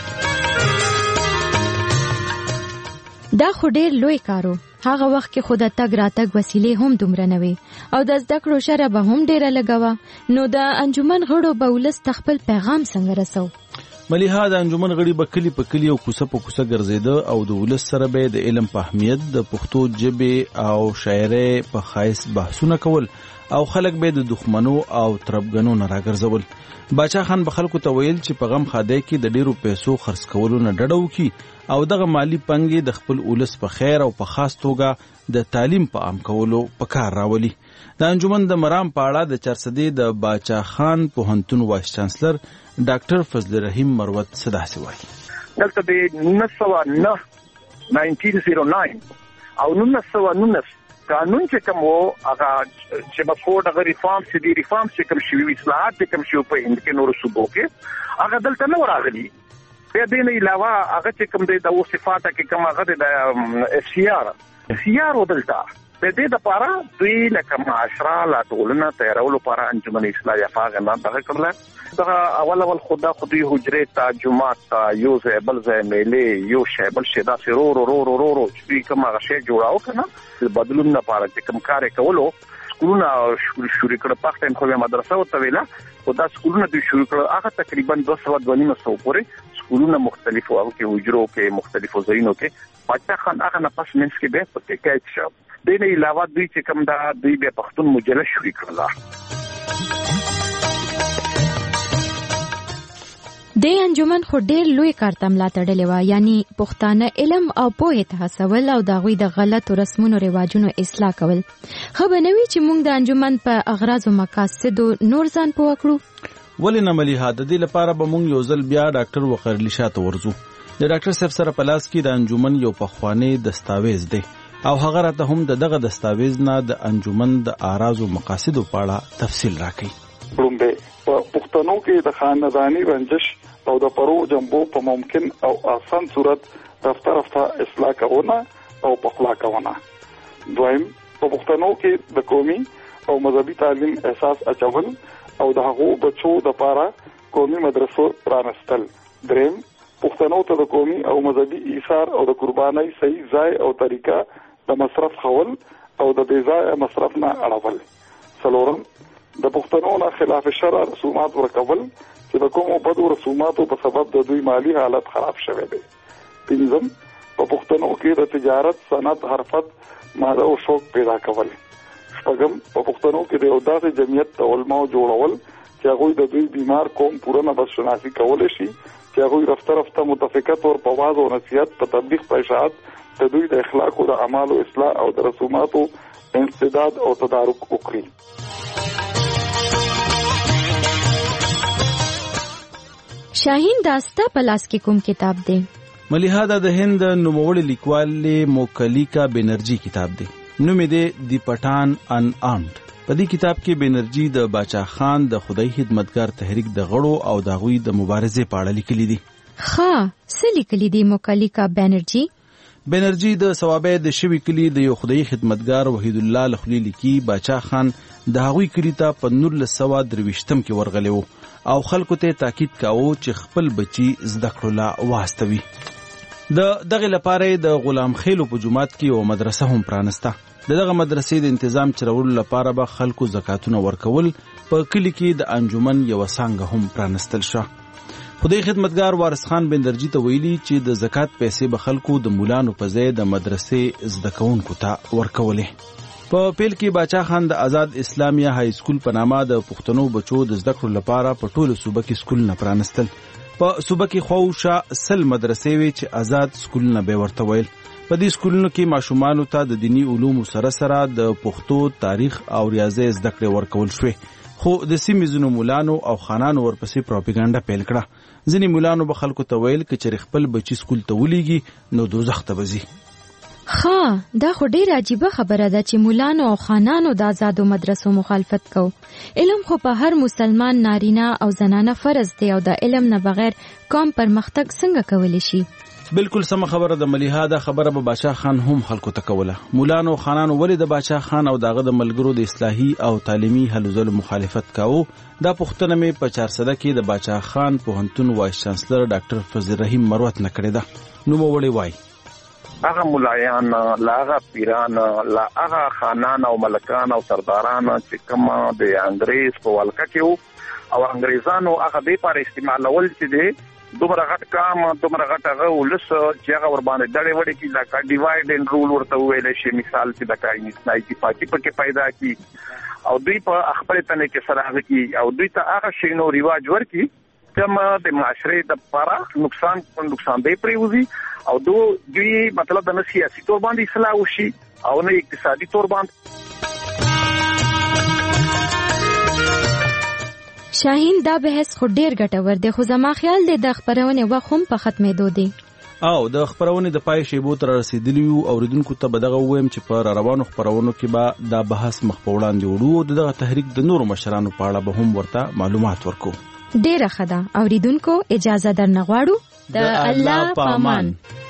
دا خو ډیر لوی کارو. هغه وخت کې خود تګ راتګ وسیلې هم دومره نه وي او د زده کړو شره به هم ډیره لګوه. نو د انجمن غړو به ولس تخپل پیغام څنګه رسو؟ ملیحه د انجمن غړي به کلی په کلی او کوڅه په کوڅه ګرځیده او د ولس سره به د علم په اهمیت د پښتو ژبې او شاعرۍ په خاص بحثونه کول او خلک به د دښمنو او تربګنو نه راګرځول. باچا خان به خلکو ته ویل چې په غم خاده کې د ډیرو پیسو خرڅ کولو نه ډډه وکړي او دغه مالی پنګې د خپل ولس په خیر او په خاص توګه د تعلیم په عام کولو په کار راولي. د انجمن د مرام په اړه د چارسدي د باچا خان پوهنتون وایس چانسلر ډاکټر فضل رحیم مروت صداسي وایي دلته د 1909 1909 او 1919 قانون چې کوم وو هغه چې مفروض هغه ریفارم چې کوم شوی اصلاحات چې کوم شوی په هند کې نور صوبو کې هغه دلته نه راغلي. په دې نه علاوه هغه چې کوم د صفات کې کوم هغه د سیار ودلته په دې د پاره دوی لکه معاشره لا ټولنه تیرولو لپاره انجمن اصلاح افاغ نه دغه کړل. دا اول خدا خودي حجره تا جمعات تا یو ځای بل ځای میلې یو شی بل شی دا رو چې کوم هغه شی جوړاو کنه بدلون نه پاره چې کوم کار کولو سکولونه شروع کړ. پښتون خو مدرسه او تویلا او دا سکولونه دوی شروع کړ هغه تقریبا 200 پورې سکولونه مختلفو او کې حجرو کې مختلفو ځایونو کې پاتہ خان هغه نه پس منځ کې به پکې کې شو. دې نه علاوه دوی چې کوم دا دوی به پښتون مجله شروع کړل. د انجمن خو ډېر لوی کار ته ملا تړلې وه، یعنی پښتانه علم او پوهې ته هڅول او د هغوی د غلطو رسمونو رواجونو اصلاح کول. ښه به نه وي چې موږ د انجمن په اغراضو مقاصدو نور ځان پوه کړو؟ ولې نه ملیحه، د دې لپاره به موږ یو ځل بیا ډاکټر وقار علي شاه ته ورځو. د ډاکټر صاحب سره په لاس کې د انجمن یو پخوانی دستاویز دی او هغه راته هم دغه دستاویز نه د انجمن د اعراض او مقاصدو په اړه تفصیل راکړي. لومبه په پښتنو کې د خاندانی رنجش او د پرو جنبو په ممکن او آسان صورت رفته اصلاح کوونه او پخلا کوونه. دویم په پښتنو کې د قومي او مذهبي تعلیم احساس اچول او د هغو بچو د پاره قومي مدرسو پرانستل. دریم پښتنو ته د قومي او مذهبي ایثار او د قربانۍ صحیح ځای او طریقه د مصرف خول او د بې ځایه مصرف نه اړول. څلورم د پښتنو نه خلاف شرع رسومات ورکول چې د کومو بدو رسوماتو په سبب د دوی مالی حالت خراب شوی دی. پنځم په پښتنو کې د تجارت، صنعت، حرفت، ماده او شوق پیدا کول. شپږم په پښتنو کې د یو داسې جمعیت د علماو جوړول چې هغوی د دوی بیمار قوم پوره نفس شناسي کولی شي، چې هغوی رفته متفقه طور په واعظ او نصیحت په تبلیغ په اشاعت د دوی د اخلاق او د اعمالو اصلاح او د رسوماتو انسداد او تدارک وکړي. شاهین داستا په لاس کې کوم کتاب دی؟ ملیحه دا د هند نوموړي لیکوال موکلیکا بنرجی کتاب دی. نوم یې دی دی پټان ان آرمډ. په دې کتاب کې بنرجی د باچا خان د خدای خدمتګار تحریک د غړو او د هغوی د مبارزې په اړه لیکلي دي. ښه، څه لیکلي دي موکلیکا بنرجی؟ بنرجی د ثوابه د شوی کلی د یو خدای خدمتګار وحید الله لخلی لیکي باچا خان د هغوی کلی ته په 1923 کې ورغلی وو او خلکو ته تاکید کاوه چې خپل بچي زده کړو لا واستوي. دغه لپاره د غلام خیلو په جماعت کې یو مدرسه هم پرانسته. دغه مدرسې د تنظیم چلولو لپاره به خلکو زکاتونه ورکول. په کلی کې د انجمن یو څنګه هم پرانستل شو. خدای خدمتګار وارث خان بندرجی ته ویلي چې د زکات پیسې به خلکو د مولانو په ځای د مدرسې زده کوونکو ته ورکولې. په پیل کې باچا خان د آزاد اسلامیه های سکول په نامه د پښتنو بچو د زده کړو لپاره په ټولو صوبه کې سکولونه پرانستل. په صوبه کې خواوشا 100 مدرسې وي چې آزاد سکولونه به ورته ویل. په دې سکولونو کې ماشومانو ته د دینی علومو سره سره د پښتو، تاریخ او ریاضي زده کړې ورکول شوې. خو د سیمې ځینو مولانو او خانانو ورپسې پروپاګاندا پیل کړه. ځینې مولانو به خلکو ته ویل که چېرې خپل بچي سکول ته ولیږي نو دوزخ ته به ځي. ښه، دا خو ډېره عجیبه خبره ده چې مولانو او خانانو د آزادو مدرسو مخالفت کو. علم خو په هر مسلمان نارینه او زنانه فرض دی او د علم نه بغیر قوم پرمختګ څنګه کولی شي؟ بالکل سم خبره د ملیحه. دا خبره به باچا خان هم خلکو ته کوله. مولانو خانانو ولې د باچا خان او دغه د ملګرو د اصلاحي او تعلیمي هلو ځلو مخالفت کاوه؟ دا پوښتنه مې په 400 کې د باچا خان پوهنتون وایس چانسلر ډاکټر فضل رحیم مروت نه کړې ده. نوموړی وایي هغه مولایان لا هغه پیران لا هغه خانان او ملکان او سرداران چې کوم د انګریز په ولکه کې او انګریزانو هغه به پر استعمالول چې دی دومره غټ کام دومره غټ هغه ولس چې هغه ور باندې ډړې وړې کې لکه ډیوایډ اینډ رول ورته ویل شي. مثال چې د کاینسنای پاکي پکې پیدا کی او دوی په خپل تنه کې سره کی او دوی ته هغه شینو ریواج ورکی کوم د معاشره د لپاره نقصان دی پریوزي او دوی مطلب د سیاسي تور باندې اصلاح وشي او نه اقتصادي تور باندې. شاهین دا بحث خو ډیر ګټور دی خو زما خیال دی د خبرونه وخت هم په ختمېدو دی. او د خبرونې د پای شیبو تر رسیدلی یو اوریدونکو ته به دغه ویم چې په روانو خبرونو کې به دا بحث مخ په وړاندې وړو او دغه تحریک د نورو مشرانو په اړه به هم ورته معلومات ورکو. ډیره ښه ده اوریدونکو، اجازه درنه غواړو. د الله پامان.